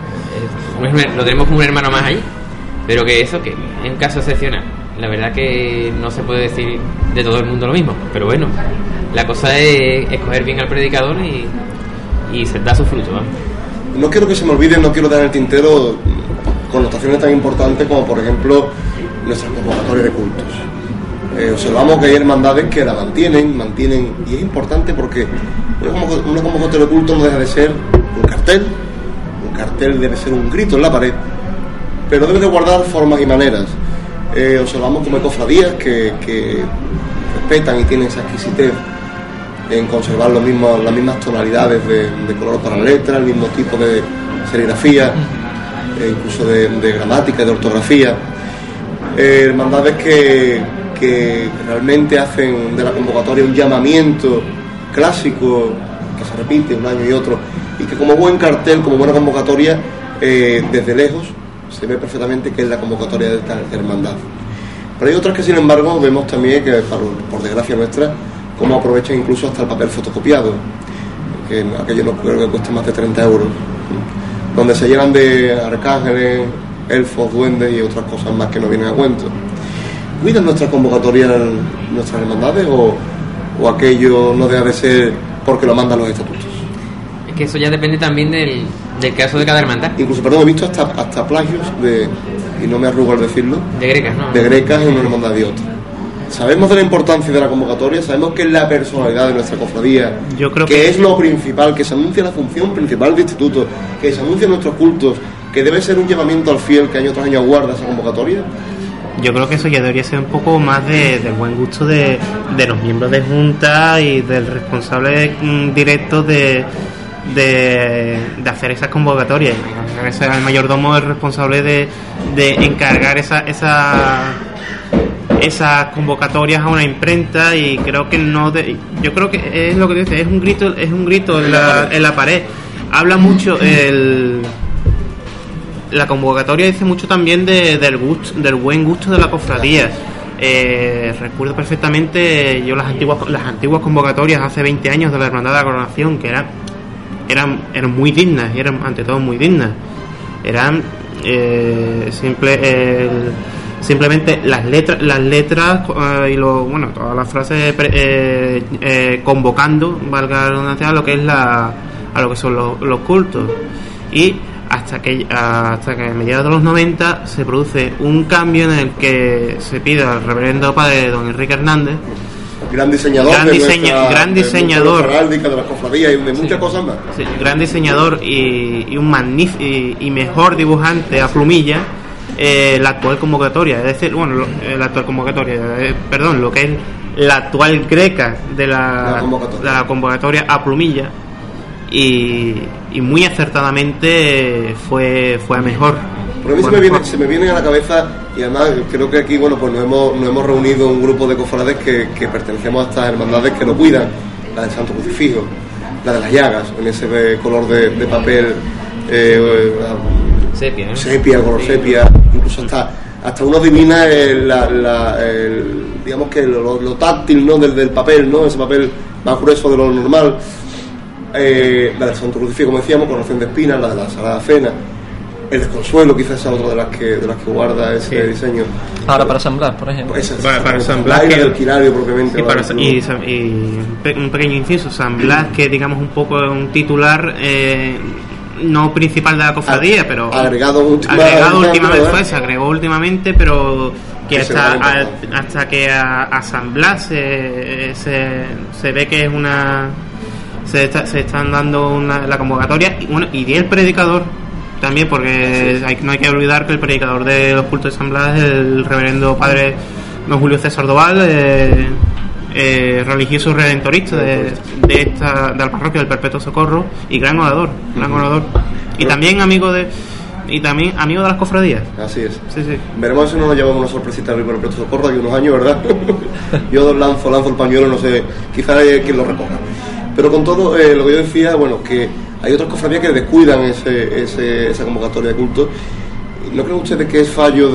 [SPEAKER 3] lo tenemos como un hermano más ahí, pero que eso, que es un caso excepcional. La verdad que no se puede decir de todo el mundo lo mismo, pero bueno, la cosa es escoger bien al predicador y se da su fruto, ¿vale?
[SPEAKER 1] No quiero que se me olvide, no quiero dar en el tintero connotaciones tan importantes como, por ejemplo, nuestras convocatorias de cultos. Observamos que hay hermandades que la mantienen, y es importante porque una convocatoria de culto no deja de ser un cartel debe ser un grito en la pared, pero debe de guardar formas y maneras. Observamos como hay cofradías que respetan y tienen esa exquisitez en conservar las mismas tonalidades de color para la letra, el mismo tipo de serigrafía, incluso de gramática y de ortografía. Hermandades que realmente hacen de la convocatoria un llamamiento clásico que se repite un año y otro, y que como buen cartel, como buena convocatoria, desde lejos se ve perfectamente que es la convocatoria de esta hermandad. Pero hay otras que, sin embargo, vemos también que, por desgracia nuestra, cómo aprovechan incluso hasta el papel fotocopiado, que aquello no creo que cueste más de 30 euros, donde se llenan de arcángeles, elfos, duendes y otras cosas más que no vienen a cuento. ¿Cuidan nuestras convocatorias nuestras hermandades o aquello no deja de ser porque lo mandan los estatutos?
[SPEAKER 3] Es que eso ya depende también del caso de cada hermandad.
[SPEAKER 1] Incluso, perdón, he visto hasta plagios y no me arrugo al decirlo,
[SPEAKER 3] de grecas, ¿no?
[SPEAKER 1] De grecas en una hermandad y otra. Sabemos de la importancia de la convocatoria, sabemos que es la personalidad de nuestra cofradía,
[SPEAKER 4] yo creo
[SPEAKER 1] que es lo principal, que se anuncia la función principal del instituto, que se anuncian nuestros cultos, que debe ser un llamamiento al fiel que año tras año aguarda esa convocatoria.
[SPEAKER 4] Yo creo que eso ya debería ser un poco más del buen gusto de los miembros de junta y del responsable directo de hacer esas convocatorias. El mayordomo es el responsable de encargar esas convocatorias a una imprenta, y creo que yo creo que es lo que dice, es un grito en la pared. Habla mucho la convocatoria, dice mucho también del buen gusto de la cofradía. Recuerdo perfectamente yo las antiguas convocatorias hace 20 años de la Hermandad de la Coronación, que eran muy dignas, y eran ante todo muy dignas. Eran simplemente las letras y todas las frases convocando, valga la redundancia, a lo que son los cultos. Y hasta que a mediados de los 90 se produce un cambio en el que se pide al reverendo padre don Enrique Hernández,
[SPEAKER 1] gran diseñador heráldica, de las cofradías y de muchas cosas más.
[SPEAKER 4] Sí, gran diseñador y un magnífico y mejor dibujante a plumilla. La actual convocatoria, es decir, bueno, lo que es la actual greca de la convocatoria a plumilla, y muy acertadamente fue a mejor.
[SPEAKER 1] Porque a mí se me viene a la cabeza, y además creo que aquí, bueno, pues nos hemos reunido un grupo de cofrades que pertenecemos a estas hermandades que lo cuidan, la del Santo Crucifijo, la de las llagas, en ese color de papel
[SPEAKER 3] sepia, ¿no?
[SPEAKER 1] Sepia, color sepia, incluso hasta uno adivina digamos que lo táctil, ¿no? del papel, ¿no? Ese papel más grueso de lo normal. La del Santo Crucifijo, como decíamos, con Rocío de Espinas, la de la Sagrada Cena, el Desconsuelo, quizás sea otra de las que guarda ese diseño.
[SPEAKER 5] Ahora para San Blas, por ejemplo.
[SPEAKER 4] Para San Blas,
[SPEAKER 1] que el quinario propiamente.
[SPEAKER 4] Y un pequeño inciso, San Blas, que digamos un poco un titular no principal de la cofradía, pero
[SPEAKER 1] agregado últimamente,
[SPEAKER 4] se agregó últimamente, pero que hasta que a San Blas se ve que es se están dando la convocatoria, y el predicador también, porque no hay que olvidar que el predicador de los cultos de San Blas es el reverendo padre don Julio César Doval, religioso redentorista de la parroquia del Perpetuo Socorro, y gran orador, y también amigo de las cofradías.
[SPEAKER 1] Así es.
[SPEAKER 4] Sí.
[SPEAKER 1] Veremos si no nos llevamos una sorpresita al Perpetuo Socorro aquí unos años, ¿verdad? Yo lanzo el pañuelo, no sé, quizá hay quien lo recoja. Pero con todo lo que yo decía, bueno, que hay otras cofradías que descuidan esa convocatoria de culto. ¿No creen ustedes que es fallo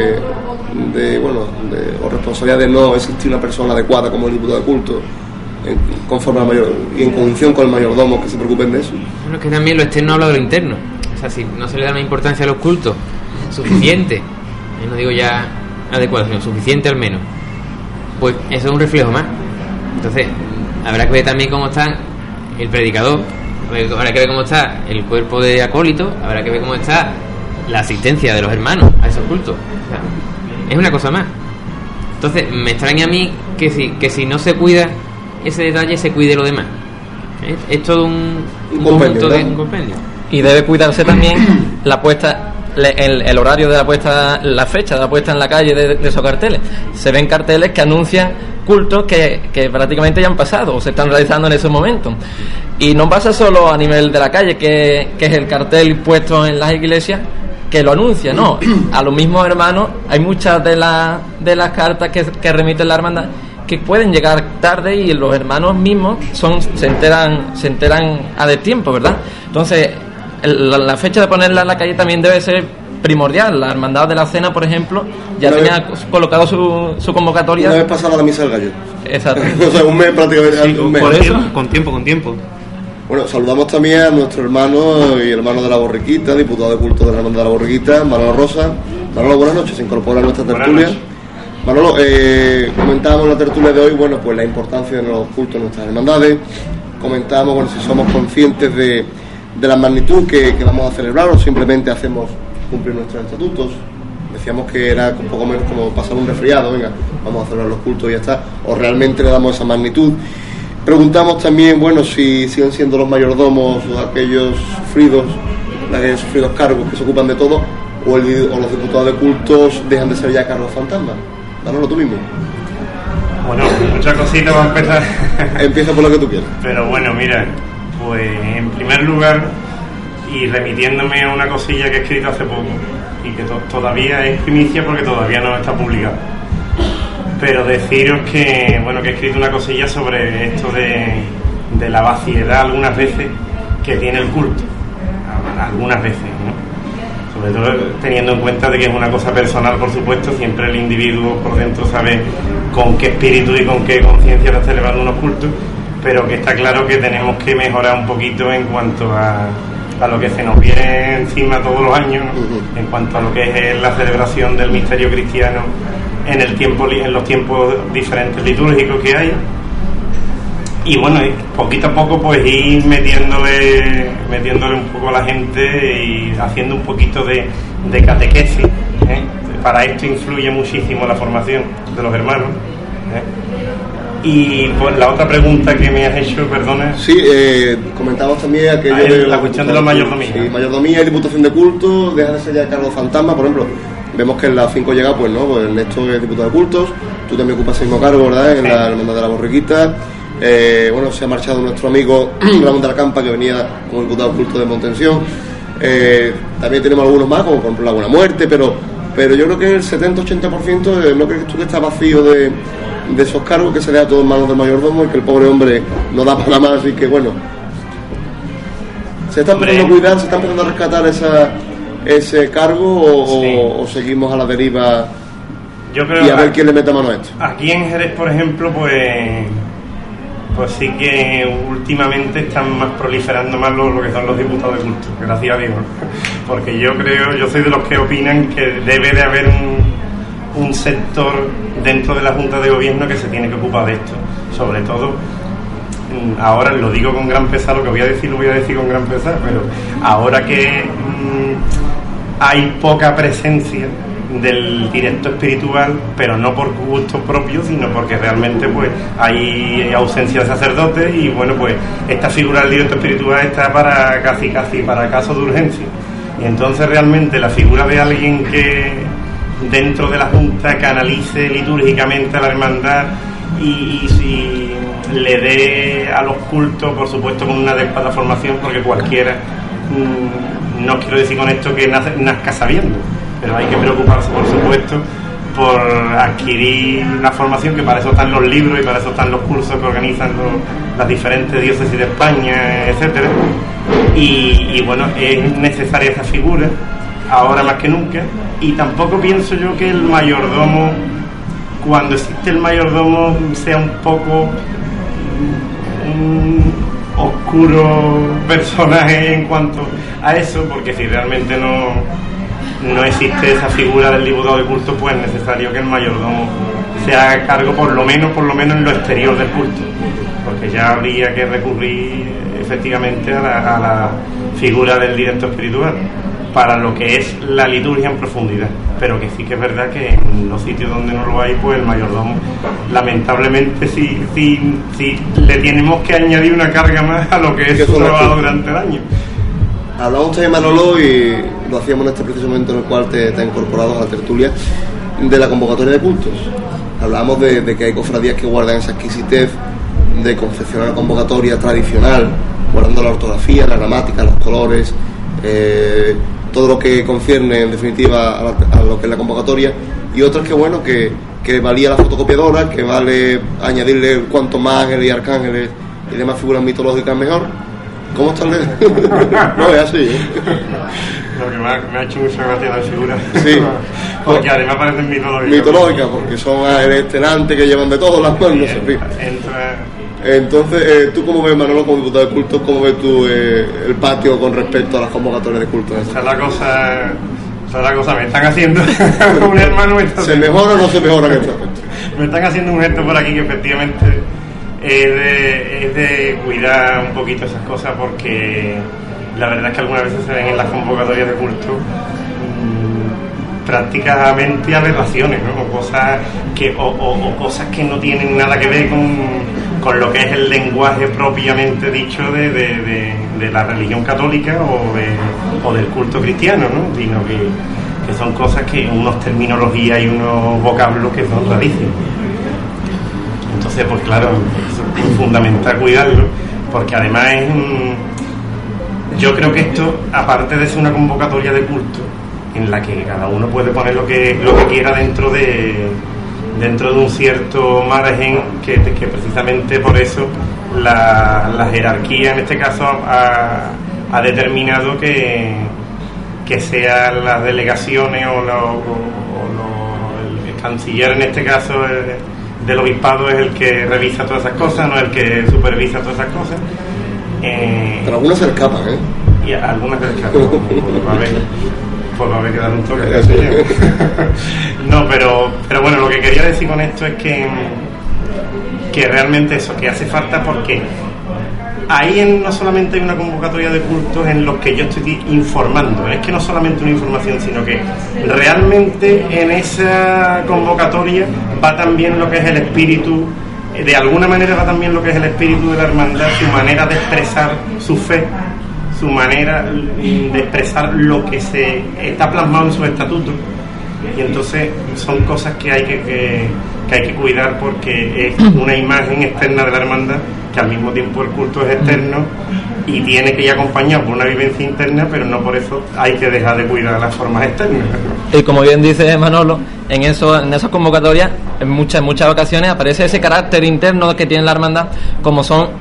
[SPEAKER 1] o responsabilidad de no existir una persona adecuada como el diputado de culto, conforme y en conjunción con el mayordomo, que se preocupen de eso?
[SPEAKER 3] Bueno, es que también lo externo habla de lo interno. O sea, si no se le da una importancia a los cultos suficiente, no digo ya adecuado, sino suficiente al menos, pues eso es un reflejo más. Entonces habrá que ver también cómo está el predicador, habrá que ver cómo está el cuerpo de acólitos, habrá que ver cómo está la asistencia de los hermanos a esos cultos. O sea, es una cosa más. Entonces me extraña a mí que si no se cuida ese detalle, se cuide lo demás. Es todo un conjunto de un compendio.
[SPEAKER 5] Y debe cuidarse también la puesta, el horario de la puesta, la fecha de la puesta en la calle de esos carteles. Se ven carteles que anuncian cultos que prácticamente ya han pasado o se están realizando en esos momentos. Y no pasa solo a nivel de la calle, que es el cartel puesto en las iglesias que lo anuncia, no. A los mismos hermanos hay muchas de las cartas que remiten la hermandad que pueden llegar tarde, y los hermanos mismos se enteran a destiempo, ¿verdad? Entonces la fecha de ponerla en la calle también debe ser primordial. La hermandad de la Cena, por ejemplo, ya tenía colocado su convocatoria
[SPEAKER 1] una vez pasada la misa del gallo.
[SPEAKER 5] Exacto.
[SPEAKER 1] O sea, un mes prácticamente.
[SPEAKER 4] Sí,
[SPEAKER 1] un mes.
[SPEAKER 4] Por eso, con tiempo.
[SPEAKER 1] Bueno, saludamos también a nuestro hermano y hermano de la Borriquita, diputado de culto de la hermandad de la Borriquita, Manolo Rosa. Manolo, buenas noches, se incorpora a nuestra tertulia. Manolo, comentábamos en la tertulia de hoy, bueno, pues la importancia de los cultos en nuestras hermandades. Comentábamos, bueno, si somos conscientes de la magnitud que vamos a celebrar, o simplemente hacemos cumplir nuestros estatutos. Decíamos que era un poco menos como pasar un resfriado, venga, vamos a celebrar los cultos y ya está, o realmente le damos esa magnitud. Preguntamos también, bueno, si siguen siendo los mayordomos aquellos sufridos cargos que se ocupan de todo, o los diputados de cultos dejan de ser ya cargos fantasmas. Dánoslo tú mismo.
[SPEAKER 6] Bueno, muchas cositas va a empezar.
[SPEAKER 1] Empieza por lo que tú quieras.
[SPEAKER 6] Pero bueno, mira, pues en primer lugar, y remitiéndome a una cosilla que he escrito hace poco, y que todavía es primicia porque todavía no está publicado, pero deciros que, bueno, que he escrito una cosilla sobre esto de la vaciedad algunas veces que tiene el culto, algunas veces, ¿no? Sobre todo teniendo en cuenta de que es una cosa personal, por supuesto, siempre el individuo por dentro sabe con qué espíritu y con qué conciencia está celebrando unos cultos, pero que está claro que tenemos que mejorar un poquito en cuanto a lo que se nos viene encima todos los años, en cuanto a lo que es la celebración del misterio cristiano en los tiempos diferentes litúrgicos que hay, y bueno, poquito a poco pues ir metiéndole un poco a la gente y haciendo un poquito de catequesis, ¿eh? Para esto influye muchísimo la formación de los hermanos, ¿eh? Y pues la otra pregunta que me has hecho, perdona.
[SPEAKER 1] Sí, comentamos también aquello de
[SPEAKER 6] la cuestión de la mayordomía.
[SPEAKER 1] Sí, mayordomía y diputación de culto, deja de ser ya cargo fantasma, por ejemplo. Vemos que en la 5 llega, pues no, pues Néstor es diputado de cultos, tú también ocupas el mismo cargo, ¿verdad? En la Hermandad de la Borriquita. Bueno, se ha marchado nuestro amigo Ramón de la Campa, que venía como diputado de culto de Montensión. También tenemos algunos más, como por ejemplo la Buena Muerte, pero yo creo que el 70-80% no crees tú que está vacío de esos cargos, que se deja todo en manos del mayordomo y que el pobre hombre no da para más, así que bueno. ¿Se está empezando a cuidar, se está empezando a rescatar ese cargo o seguimos a la deriva?
[SPEAKER 6] Yo creo
[SPEAKER 1] y a ver quién le mete mano a esto?
[SPEAKER 6] Aquí en Jerez, por ejemplo, pues sí que últimamente están más proliferando más lo que son los diputados de culto, gracias a Dios, porque yo soy de los que opinan que debe de haber un sector dentro de la Junta de Gobierno que se tiene que ocupar de esto, sobre todo. Ahora lo digo con gran pesar, lo que voy a decir lo voy a decir con gran pesar, pero ahora que hay poca presencia del directo espiritual, pero no por gusto propio, sino porque realmente pues hay ausencia de sacerdotes y bueno, pues esta figura del directo espiritual está para casi para casos de urgencia, y entonces realmente la figura de alguien que dentro de la Junta canalice litúrgicamente a la hermandad y si le dé a los cultos, por supuesto con una adecuada formación, porque cualquiera, no quiero decir con esto que nazca sabiendo, pero hay que preocuparse, por supuesto, por adquirir una formación, que para eso están los libros y para eso están los cursos que organizan las diferentes diócesis de España, etcétera. Y bueno, es necesaria esa figura ahora más que nunca, y tampoco pienso yo que el mayordomo, cuando existe el mayordomo, sea un poco un oscuro personaje en cuanto a eso, porque si realmente no existe esa figura del diputado de culto, pues es necesario que el mayordomo se haga cargo por lo menos en lo exterior del culto, porque ya habría que recurrir efectivamente a la figura del directo espiritual para lo que es la liturgia en profundidad, pero que sí que es verdad que en los sitios donde no lo hay, pues el mayordomo, lamentablemente, sí le tenemos que añadir una carga más a lo que es su trabajo durante el año.
[SPEAKER 1] Hablamos de Manolo y lo hacíamos en este preciso momento en el cual te has incorporado a la tertulia de la convocatoria de cultos. Hablábamos de que hay cofradías que guardan esa exquisitez de confeccionar una convocatoria tradicional, guardando la ortografía, la gramática, los colores, todo lo que concierne en definitiva a lo que es la convocatoria, y otras que bueno, que valía la fotocopiadora, que vale añadirle cuanto más ángeles y arcángeles y demás figuras mitológicas mejor. ¿Cómo está el No, es así, ¿eh?
[SPEAKER 6] Lo que me ha hecho mucha gracia la figura.
[SPEAKER 1] Sí.
[SPEAKER 6] Porque además parecen
[SPEAKER 1] mitológicas, porque son ángeles tenantes que llevan de todas las manos, en fin. Entonces, ¿tú cómo ves, Manolo, como diputado de culto? ¿Cómo ves tú el patio con respecto a las convocatorias de culto?
[SPEAKER 6] Esa es la cosa, me están haciendo un hermano.
[SPEAKER 1] ¿Se mejora o no se mejora en este aspecto?
[SPEAKER 6] Me están haciendo un gesto por aquí que efectivamente es de cuidar un poquito esas cosas, porque la verdad es que algunas veces se ven en las convocatorias de culto prácticamente aberraciones, ¿no? Cosas que no tienen nada que ver con lo que es el lenguaje propiamente dicho de la religión católica o del culto cristiano, ¿no? Sino que son cosas que unos terminologías y unos vocablos que son rarísimos. Entonces, pues claro, es fundamental cuidarlo, porque además yo creo que esto, aparte de ser una convocatoria de culto en la que cada uno puede poner lo que quiera dentro de un cierto margen, que precisamente por eso la jerarquía en este caso ha determinado que sean las delegaciones o el canciller, en este caso del obispado, es el que revisa todas esas cosas, no el que supervisa todas esas cosas.
[SPEAKER 1] Pero algunas se escapan, ¿eh?
[SPEAKER 6] Y algunas se escapan. Pues va a haber que dar un toque. No, pero bueno, lo que quería decir con esto es que que realmente eso, que hace falta, porque ahí no solamente hay una convocatoria de cultos en los que yo estoy informando, es que no solamente una información, sino que realmente en esa convocatoria va también lo que es el espíritu, de alguna manera va también lo que es el espíritu de la hermandad, su manera de expresar su fe, su manera de expresar lo que se está plasmado en sus estatutos. Y entonces son cosas que hay que cuidar, porque es una imagen externa de la hermandad, que al mismo tiempo el culto es externo y tiene que ir acompañado por una vivencia interna, pero no por eso hay que dejar de cuidar las formas externas.
[SPEAKER 5] Y como bien dice Manolo, en esas convocatorias en muchas ocasiones aparece ese carácter interno que tiene la hermandad, como son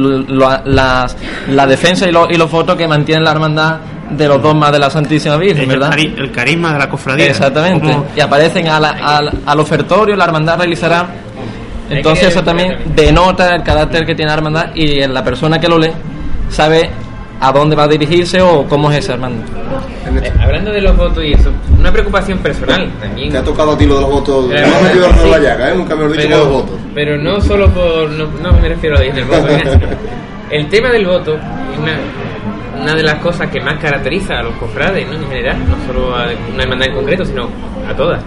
[SPEAKER 5] la defensa y los votos que mantienen la hermandad de los dogmas de la Santísima Virgen, ¿verdad?
[SPEAKER 4] El carisma de la cofradía.
[SPEAKER 5] Exactamente. Y aparecen al ofertorio, la hermandad realizará. Entonces eso también denota el carácter que tiene la hermandad, y la persona que lo lee sabe a dónde va a dirigirse o cómo es esa hermandad.
[SPEAKER 3] Hablando de los votos y eso, una preocupación personal también.
[SPEAKER 1] Te ha tocado a ti lo de los votos.
[SPEAKER 3] Claro,
[SPEAKER 1] no has metido el
[SPEAKER 3] sí.
[SPEAKER 1] dedo en la llaga, nunca me lo he dicho con los votos.
[SPEAKER 3] Pero no solo por. No me refiero a del voto. El tema del voto es una de las cosas que más caracteriza a los cofrades, ¿no? En general, no solo a una hermandad en concreto, sino a todas.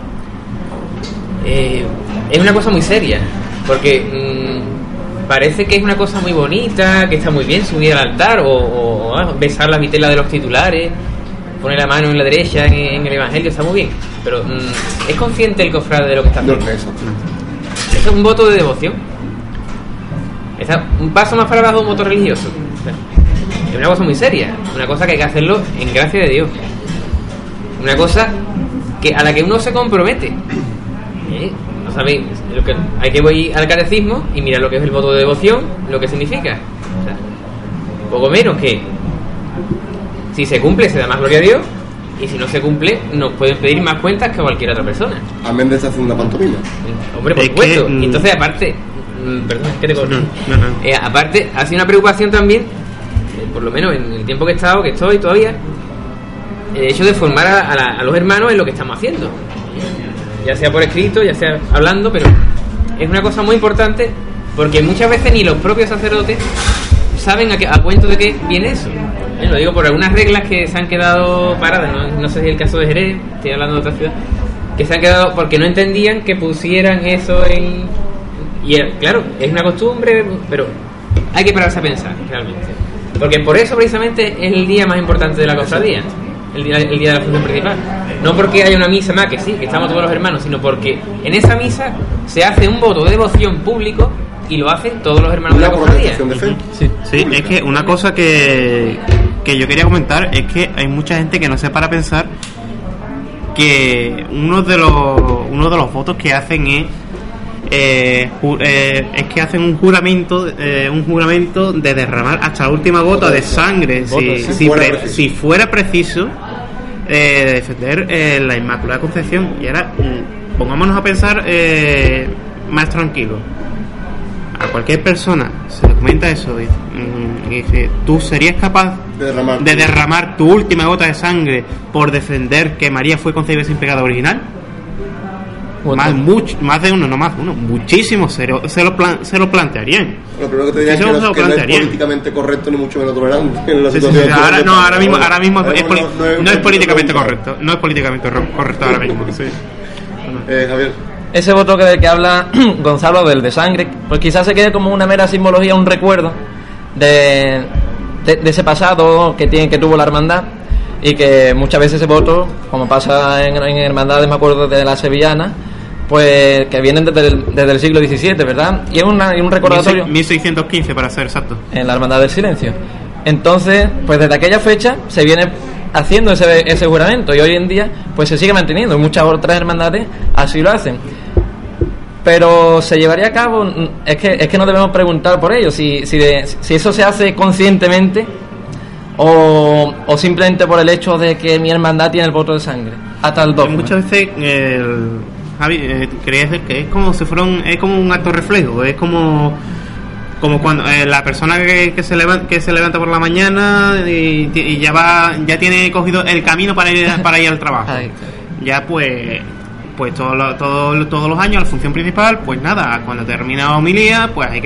[SPEAKER 3] Es una cosa muy seria, porque parece que es una cosa muy bonita, que está muy bien subir al altar o besar la vitela de los titulares, poner la mano en la derecha en el evangelio, está muy bien, pero ¿es consciente el cofrade de lo que está haciendo? Eso es un voto de devoción, está un paso más para abajo de un voto religioso. Es una cosa muy seria, una cosa que hay que hacerlo en gracia de Dios, una cosa a la que uno se compromete. No sabéis, hay que ir al catecismo y mirar lo que es el voto de devoción, lo que significa. O sea, poco menos que si se cumple se da más gloria a Dios, y si no se cumple nos pueden pedir más cuentas que cualquier otra persona.
[SPEAKER 1] Amén de esa segunda pantomima.
[SPEAKER 3] Hombre, por supuesto. Y entonces aparte, perdón, es que te corto. Aparte ha sido una preocupación también, por lo menos en el tiempo que estoy todavía, el hecho de formar a los hermanos en lo que estamos haciendo, ya sea por escrito, ya sea hablando, pero es una cosa muy importante, porque muchas veces ni los propios sacerdotes saben a cuento de qué viene eso. Lo digo por algunas reglas que se han quedado paradas, no sé si es el caso de Jerez, estoy hablando de otra ciudad, que se han quedado porque no entendían que pusieran eso en... Y claro, es una costumbre, pero hay que pararse a pensar realmente, porque por eso precisamente es el día más importante de la cofradía, el día de la función principal. No porque haya una misa más, que sí, que estamos todos los hermanos, sino porque en esa misa se hace un voto de devoción público y lo hacen todos los hermanos de la cofradía.
[SPEAKER 4] Sí, es que una cosa que yo quería comentar es que hay mucha gente que no se para a pensar que uno de los votos que hacen es que hacen un juramento de derramar hasta la última gota de sangre, si fuera preciso, defender la Inmaculada Concepción. Y ahora pongámonos a pensar más tranquilo. A cualquier persona se le comenta eso y dice: ¿tú serías capaz de derramar tu última gota de sangre por defender que María fue concebida sin pecado original? Más de uno, no más uno, muchísimos se lo plantearían.
[SPEAKER 1] Lo primero que te diría es que no es políticamente correcto ni mucho menos tolerante en la situación.
[SPEAKER 4] Ahora mismo no es políticamente correcto. No es políticamente correcto ahora mismo. Sí.
[SPEAKER 1] Javier.
[SPEAKER 5] Ese voto que habla Gonzalo, del de sangre, pues quizás se quede como una mera simbología, un recuerdo de ese pasado que tuvo la hermandad, y que muchas veces ese voto, como pasa en hermandades, me acuerdo de la sevillana, pues que vienen desde el siglo XVII, ¿verdad? Y es un recordatorio.
[SPEAKER 4] 1615 para ser exacto.
[SPEAKER 5] En la Hermandad del Silencio. Entonces, pues desde aquella fecha se viene haciendo ese juramento, y hoy en día pues se sigue manteniendo. Muchas otras hermandades así lo hacen. Pero se llevaría a cabo, es que no debemos preguntar por ello, si eso se hace conscientemente o simplemente por el hecho de que mi hermandad tiene el voto de sangre, hasta el dogma.
[SPEAKER 4] Muchas veces Javi, quería decir que es como si fuera es como un acto reflejo, es como cuando la persona que se levanta por la mañana y ya tiene cogido el camino para ir al trabajo. Ya pues pues todos los años la función principal, pues nada, cuando termina la homilía, pues hay que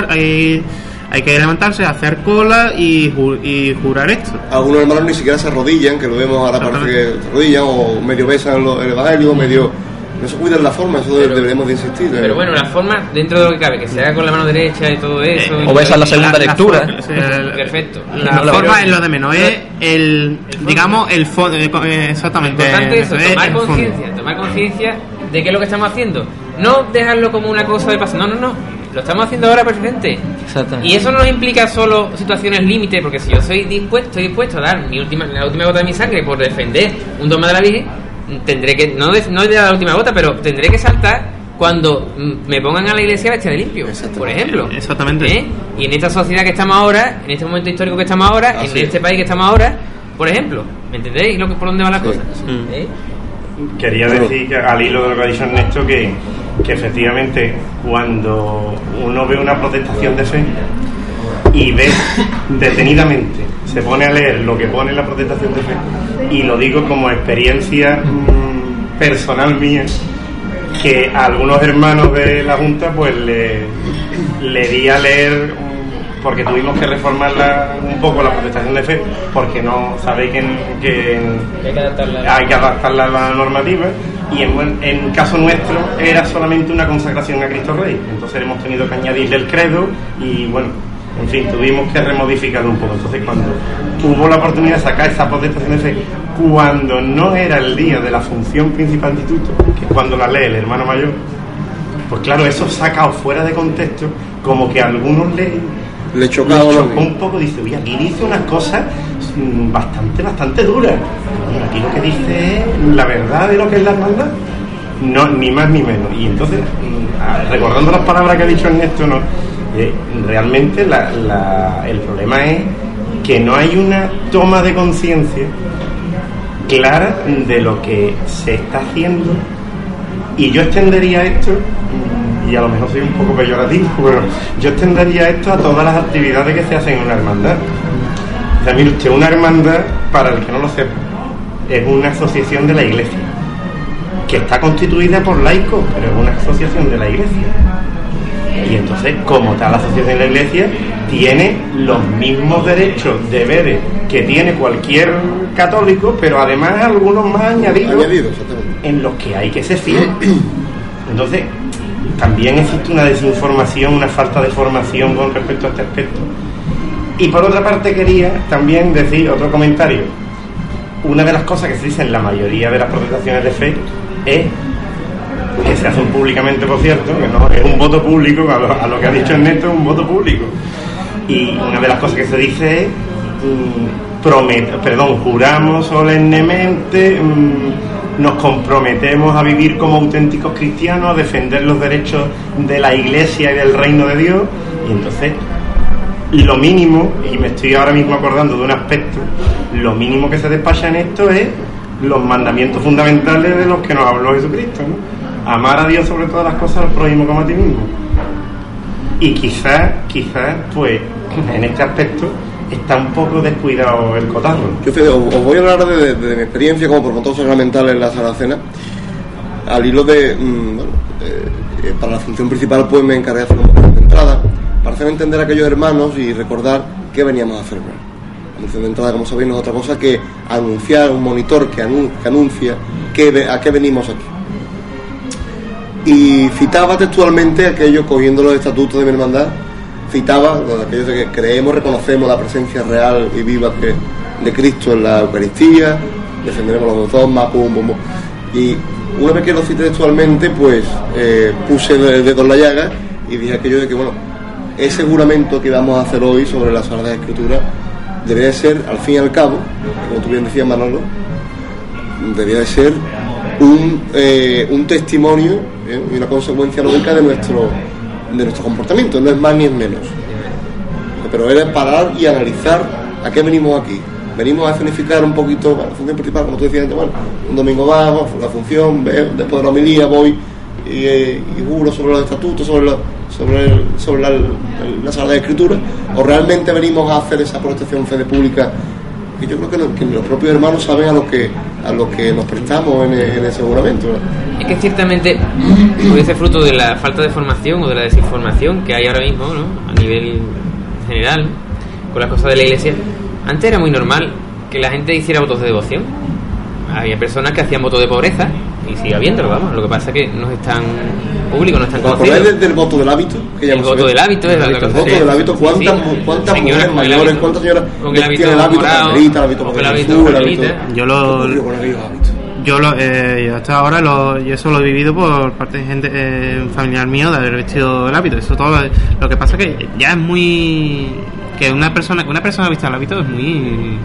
[SPEAKER 4] levantarse, hacer cola y jurar esto.
[SPEAKER 1] Algunos hermanos ni siquiera se arrodillan, que lo vemos ahora, parece que se arrodillan o medio besan el evangelio, medio... No se cuidan la forma, eso deberíamos de insistir.
[SPEAKER 3] Pero bueno, la forma, dentro de lo que cabe, que se haga con la mano derecha y todo eso...
[SPEAKER 5] o besar la segunda lectura.
[SPEAKER 3] Perfecto.
[SPEAKER 4] La forma es lo de menos, es el, digamos, el fondo, exactamente.
[SPEAKER 3] Lo importante es eso, tomar conciencia de qué es lo que estamos haciendo. No dejarlo como una cosa de pasado, no. Lo estamos haciendo ahora presente.
[SPEAKER 5] Exactamente.
[SPEAKER 3] Y eso no implica solo situaciones límite, porque si yo estoy dispuesto a dar la última gota de mi sangre por defender un dogma de la Virgen, tendré que, no de la última gota, pero tendré que saltar cuando me pongan a la iglesia vestida de limpio, por ejemplo.
[SPEAKER 4] Exactamente.
[SPEAKER 3] Y en esta sociedad que estamos ahora, en este momento histórico que estamos ahora, en este país que estamos ahora, por ejemplo, ¿me entendéis por dónde va la cosa?
[SPEAKER 6] Quería decir que, al hilo de lo que ha dicho Ernesto, que efectivamente cuando uno ve una protestación de fe y ve detenidamente, se pone a leer lo que pone en la protestación de fe, y lo digo como experiencia personal mía, que a algunos hermanos de la Junta pues le di a leer, porque tuvimos que reformarla un poco la protestación de fe, porque no sabéis que hay que adaptarla a la normativa, y en caso nuestro era solamente una consagración a Cristo Rey, entonces hemos tenido que añadirle el credo y bueno, en fin, tuvimos que remodificarlo un poco. Entonces cuando hubo la oportunidad de sacar esa protestación de fe, cuando no era el día de la función principal del instituto, que es cuando la lee el hermano mayor, pues claro, eso sacado fuera de contexto, como que a algunos le chocó un poco, dice, oye, aquí dice unas cosas bastante duras. Bueno, aquí lo que dice es la verdad de lo que es la hermandad, no, ni más ni menos. Y entonces, recordando las palabras que ha dicho Ernesto, no, realmente el problema es que no hay una toma de conciencia clara de lo que se está haciendo, y yo extendería esto, y a lo mejor soy un poco peyorativo, pero yo extendería esto a todas las actividades que se hacen en una hermandad. O sea, mire usted, una hermandad, para el que no lo sepa, es una asociación de la Iglesia, que está constituida por laicos, pero es una asociación de la Iglesia. Y entonces, como tal asociación de la Iglesia, tiene los mismos derechos, deberes que tiene cualquier católico, pero además algunos más añadidos en los que hay que ser fiel. Entonces, también existe una desinformación, una falta de formación con respecto a este aspecto. Y por otra parte quería también decir otro comentario. Una de las cosas que se dice en la mayoría de las protestaciones de fe es, que se hacen públicamente, por cierto, que no es un voto público, a lo que ha dicho Ernesto, es un voto público. Y una de las cosas que se dice es, juramos solemnemente, nos comprometemos a vivir como auténticos cristianos, a defender los derechos de la Iglesia y del reino de Dios. Y entonces, lo mínimo, y me estoy ahora mismo acordando de un aspecto, lo mínimo que se despacha en esto es los mandamientos fundamentales de los que nos habló Jesucristo, ¿no? Amar a Dios sobre todas las cosas, al prójimo como a ti mismo. Y quizás, pues, en este aspecto está un poco descuidado el cotarro.
[SPEAKER 1] Yo os voy a hablar de mi experiencia como promotor sacramental en la Santa Cena, al hilo de, para la función principal pues me encargué de hacer una función de entrada, para hacer entender a aquellos hermanos y recordar qué veníamos a hacer. La función de entrada, como sabéis, no es otra cosa que anunciar, un monitor que anuncia a qué venimos aquí. Y citaba textualmente aquello, cogiendo los estatutos de mi hermandad, citaba aquellos de que creemos, reconocemos la presencia real y viva de Cristo en la Eucaristía, defenderemos los dogmas, pum. Y una vez que lo cité textualmente, pues puse el dedo en la llaga y dije aquello de que, bueno, ese juramento que vamos a hacer hoy sobre las Sagradas Escrituras debería de ser, al fin y al cabo, como tú bien decías, Manolo, debería de ser un testimonio y una consecuencia lógica de nuestro comportamiento, no es más ni es menos, pero era parar y analizar a qué venimos aquí. Venimos a escenificar un poquito la función principal, como tú decías antes, bueno, un domingo vamos, la función, después de la homilía voy y juro sobre los estatutos, sobre la Sagrada Escritura, o realmente venimos a hacer esa protección fe de pública que yo creo que los propios hermanos saben a lo que nos prestamos en ese juramento, ¿verdad?
[SPEAKER 3] Es que ciertamente puede ser fruto de la falta de formación o de la desinformación que hay ahora mismo, ¿no? A nivel general, con las cosas de la iglesia. Antes era muy normal que la gente hiciera votos de devoción. Había personas que hacían votos de pobreza y sigue habiéndolo, vamos. Lo que pasa es que no es tan público, no es tan conocido.
[SPEAKER 1] ¿Acordáis del voto del hábito?
[SPEAKER 3] El voto del hábito es
[SPEAKER 1] el voto del hábito. ¿Cuántas mujeres mayores, cuántas señoras
[SPEAKER 3] tienen el hábito
[SPEAKER 1] carmelita, el hábito
[SPEAKER 3] carmelita?
[SPEAKER 4] Yo hasta ahora yo eso lo he vivido por parte de gente familiar mío, de haber vestido el hábito. Eso todo lo que pasa es que ya es muy que una persona vista el hábito es muy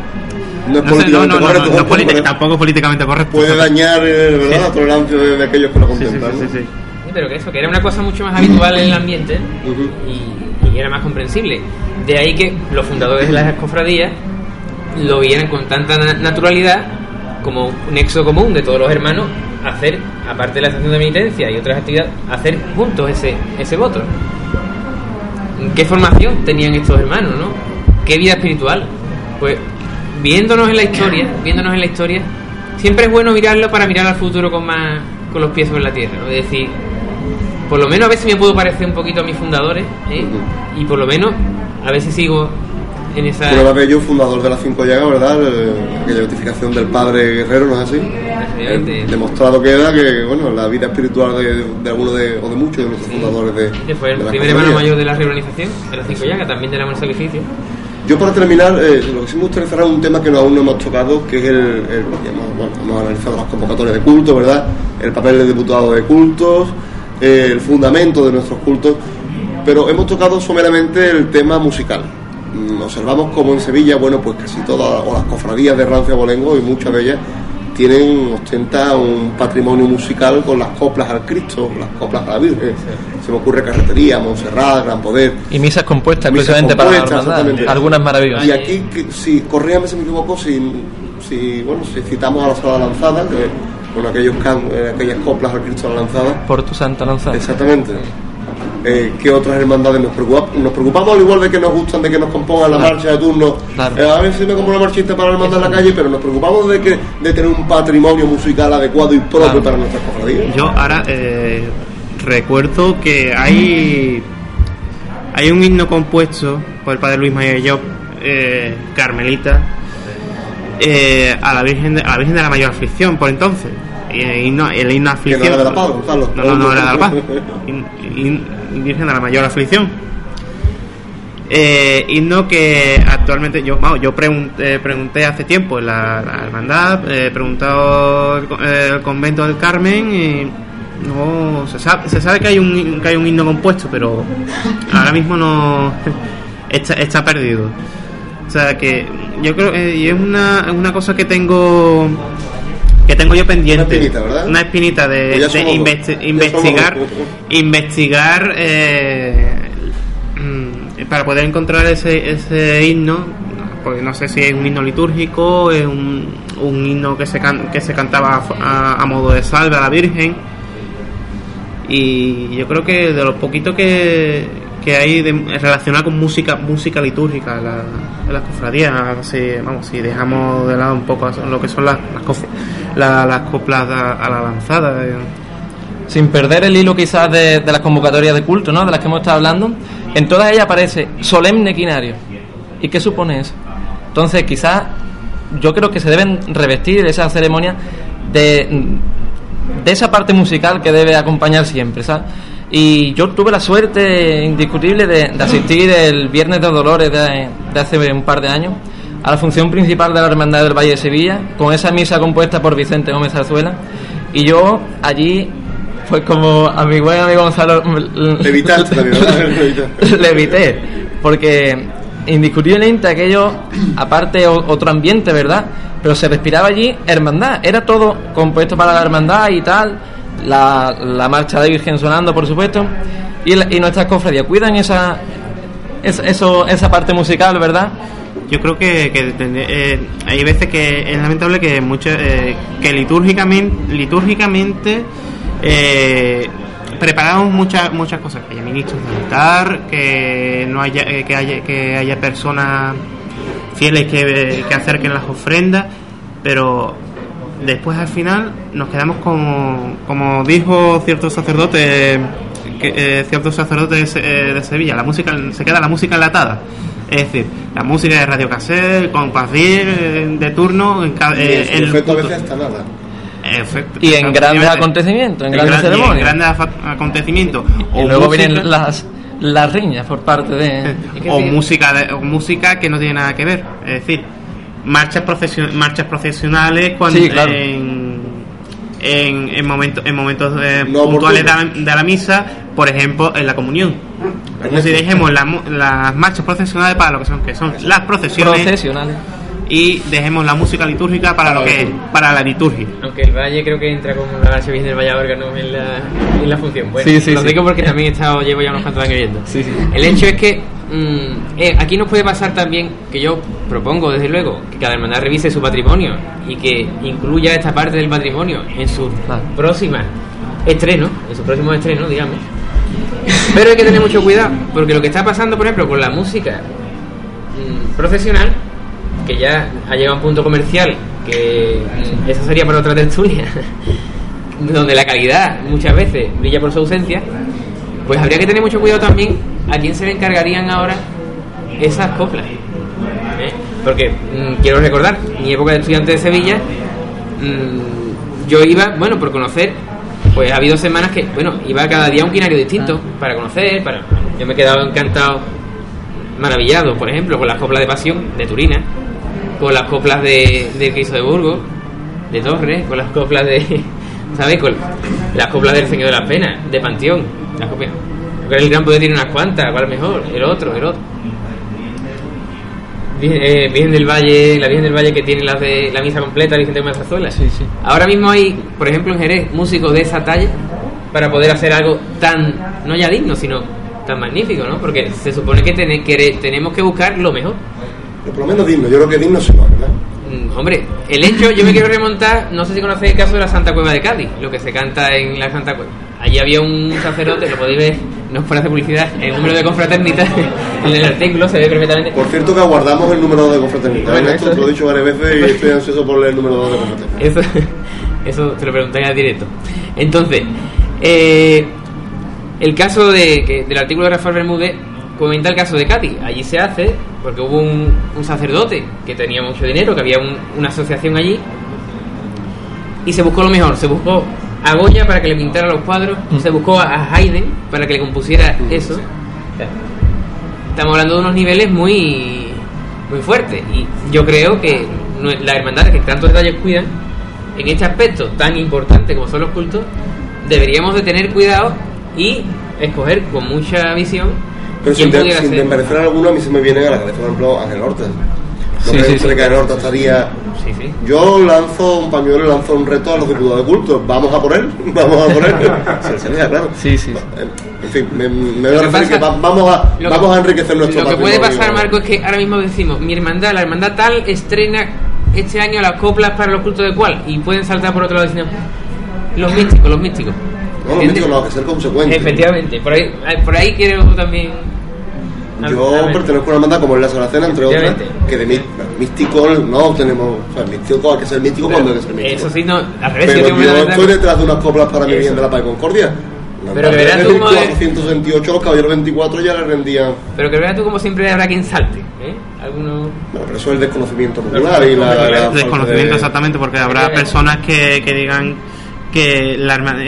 [SPEAKER 4] tampoco es políticamente correcto.
[SPEAKER 1] Puede dañar, ¿verdad?, la tolerancia de aquellos que lo contemplan.
[SPEAKER 3] Sí, pero que era una cosa mucho más habitual en el ambiente y era más comprensible. De ahí que los fundadores de las cofradías lo vieran con tanta naturalidad como un nexo común de todos los hermanos, hacer, aparte de la estación de penitencia y otras actividades, hacer juntos ese voto. ¿Qué formación tenían estos hermanos, no? ¿Qué vida espiritual? Pues viéndonos en la historia, siempre es bueno mirarlo para mirar al futuro con los pies sobre la tierra, ¿no? Es decir, por lo menos a ver si me puedo parecer un poquito a mis fundadores, y por lo menos a ver si sigo en esa...
[SPEAKER 1] Prueba que yo, fundador de las 5 llagas, ¿verdad? Aquella notificación del padre Guerrero, ¿no es así? Demostrado queda que, bueno, la vida espiritual de algunos o de muchos de nuestros fundadores
[SPEAKER 3] que fue el primer hermano mayor de la reorganización, de las 5 llagas, también del amor al sacrificio.
[SPEAKER 1] Yo, para terminar, lo que sí me gustaría cerrar un tema que aún no hemos tocado, que es hemos analizado las convocatorias de culto, ¿verdad? El papel del diputado de cultos, el fundamento de nuestros cultos, pero hemos tocado someramente el tema musical. Observamos como en Sevilla, bueno, pues casi todas, o las cofradías de Rancio Abolengo, y muchas de ellas ostenta un patrimonio musical con las coplas al Cristo, las coplas a la Virgen. Se me ocurre Carretería, Montserrat, Gran Poder.
[SPEAKER 5] Y misas compuestas precisamente para la hermandad, algunas maravillosas.
[SPEAKER 1] Y aquí, corrígame si me equivoco, si citamos a la Sala Lanzada, con aquellas coplas al Cristo de la Lanzada.
[SPEAKER 5] Por tu santa lanzada.
[SPEAKER 1] Exactamente. ¿Qué otras hermandades nos preocupamos? Al igual de que nos gustan de que nos compongan la marcha de turno. A veces me como una marchita para la hermandad en la calle, pero nos preocupamos de tener un patrimonio musical adecuado y propio para nuestras cofradías.
[SPEAKER 4] Yo ahora recuerdo que hay un himno compuesto por el padre Luis Mayor Llop, Carmelita, a la Virgen de la Mayor Aflicción, por entonces. El himno Aflicción.
[SPEAKER 1] Que no era de la Paz, Gonzalo.
[SPEAKER 4] No era de la Paz. Virgen de la Mayor Aflicción. Himno que actualmente yo pregunté hace tiempo en la hermandad, he preguntado el convento del Carmen, y no se sabe que hay un himno compuesto, pero ahora mismo no está perdido. O sea que yo creo y es una cosa que tengo yo pendiente, una espinita de investigar para poder encontrar ese himno, porque no sé si es un himno litúrgico, es un himno que se cantaba a modo de salve a la Virgen, y yo creo que de los poquitos que hay relacionado con música litúrgica en las cofradías, si dejamos de lado un poco lo que son las coplas a la lanzada,
[SPEAKER 5] sin perder el hilo quizás de las convocatorias de culto, ¿no?, de las que hemos estado hablando, en todas ellas aparece solemne quinario. ¿Y qué supone eso? Entonces quizás yo creo que se deben revestir esas ceremonias de esa parte musical que debe acompañar siempre, ¿sabes? Y yo tuve la suerte indiscutible de asistir el Viernes de Dolores de hace un par de años a la función principal de la Hermandad del Valle de Sevilla, con esa misa compuesta por Vicente Gómez Zarzuela, y yo allí, pues como a mi buen amigo Gonzalo le evité, porque indiscutiblemente aquello, aparte otro ambiente, ¿verdad?, pero se respiraba allí hermandad, era todo compuesto para la hermandad y tal, la marcha de Virgen sonando, por supuesto, y nuestras cofradías cuidan esa parte musical, ¿verdad?
[SPEAKER 4] Yo creo que hay veces que es lamentable que que litúrgicamente preparamos muchas cosas, que haya ministros de altar, que no haya que haya personas fieles que acerquen las ofrendas, pero después al final nos quedamos como dijo cierto sacerdote de Sevilla, se queda la música enlatada. Es decir, la música de Radio Cassette, con Pazier de turno, en
[SPEAKER 1] efecto a veces hasta nada.
[SPEAKER 5] Y en grandes acontecimientos, en grandes ceremonias.
[SPEAKER 4] En grandes acontecimientos.
[SPEAKER 5] Y luego vienen las riñas por parte de...
[SPEAKER 4] o música que no tiene nada que ver. Es decir, marchas profesionales cuando
[SPEAKER 5] sí, claro.
[SPEAKER 4] en momentos puntuales de la misa, por ejemplo en la comunión. Entonces dejemos las marchas procesionales para lo que son las procesiones y dejemos la música litúrgica para lo que es, para la liturgia.
[SPEAKER 3] Aunque el Valle creo que entra como la Virgen del Valle órgano en la función. Bueno, lo digo porque también llevo ya unos cuantos años viendo. Sí. El hecho es que aquí nos puede pasar también, que yo propongo desde luego que cada hermandad revise su patrimonio y que incluya esta parte del patrimonio en sus próximos estrenos, digamos. Pero hay que tener mucho cuidado, porque lo que está pasando, por ejemplo, con la música procesional, que ya ha llegado a un punto comercial, que eso sería para otra tertulia, donde la calidad muchas veces brilla por su ausencia, pues habría que tener mucho cuidado también a quién se le encargarían ahora esas coplas. Porque quiero recordar, mi época de estudiante de Sevilla, yo iba, por conocer, pues ha habido semanas que, iba cada día a un quinario distinto para conocer, yo me he quedado encantado, maravillado, por ejemplo, con las coplas de Pasión de Turina, con las coplas de Cristo de Burgos, de Torres, con las coplas de, ¿sabes? Con las coplas del Señor de las Penas, de Panteón, las coplas. Porque el Gran Poder tiene unas cuantas, ¿cuál mejor? El otro. Virgen del Valle, la Virgen del Valle que tiene las de la misa completa, la Virgen de Mazazuela. Sí. Ahora mismo hay, por ejemplo, en Jerez, músicos de esa talla para poder hacer algo tan, no ya digno, sino tan magnífico, ¿no? Porque se supone que tenemos que buscar lo mejor.
[SPEAKER 1] Pero por lo menos digno, yo creo que digno sí no, ¿verdad?
[SPEAKER 3] Hombre, el hecho, yo me quiero remontar, no sé si conocéis el caso de la Santa Cueva de Cádiz, lo que se canta en la Santa Cueva. Allí había un sacerdote, lo podéis ver, no es por hacer publicidad, el número de confraternidad en el artículo se ve perfectamente.
[SPEAKER 1] Por cierto que aguardamos el número de confraternidad. Bueno, esto te lo he dicho varias veces y estoy ansioso por leer el número de confraternidad.
[SPEAKER 3] Eso te lo preguntáis al directo. Entonces, el caso del artículo de Rafael Bermúdez comenta el caso de Cádiz. Allí se hace porque hubo un sacerdote que tenía mucho dinero, que había una asociación allí y se buscó lo mejor. Se buscó a Goya para que le pintara los cuadros, se buscó a Haydn para que le compusiera eso. Estamos hablando de unos niveles muy muy fuertes y yo creo que las hermandades que tantos detalles cuidan en este aspecto tan importante como son los cultos, deberíamos de tener cuidado y escoger con mucha visión.
[SPEAKER 1] Pero sin desmerecer a alguno, a mí se me viene a la cabeza, por ejemplo, Ángel Horta. ¿No creo que Ángel Horta estaría...?
[SPEAKER 3] Sí.
[SPEAKER 1] Yo lanzo un pañuelo y lanzo un reto a los diputados de culto. Vamos a por él. Se me da claro.
[SPEAKER 5] Sí.
[SPEAKER 1] En fin, me voy a referir que vamos a enriquecer nuestro patrimonio.
[SPEAKER 3] Lo que puede pasar, Marco, es que ahora mismo decimos, la hermandad tal estrena este año las coplas para los cultos de cuál, y pueden saltar por otro lado diciendo los místicos.
[SPEAKER 1] No, los místicos no, hay que ser consecuentes.
[SPEAKER 3] Efectivamente, por ahí quiero también.
[SPEAKER 1] Yo pertenezco a una hermandad como es la Saracena, entre otras, que de místico no tenemos. O sea, el místico hay que ser místico cuando hay que ser místico.
[SPEAKER 3] Eso sí, no, al revés.
[SPEAKER 1] Pero yo estoy detrás de unas coplas para mi bien de la Paz y Concordia.
[SPEAKER 3] Pero que verás tú como
[SPEAKER 1] 468 los caballeros 24 ya le rendían.
[SPEAKER 3] Pero que verás tú como siempre habrá quien salte, algunos.
[SPEAKER 1] Bueno, pero eso es el desconocimiento popular y la
[SPEAKER 4] desconocimiento exactamente, porque habrá personas que digan que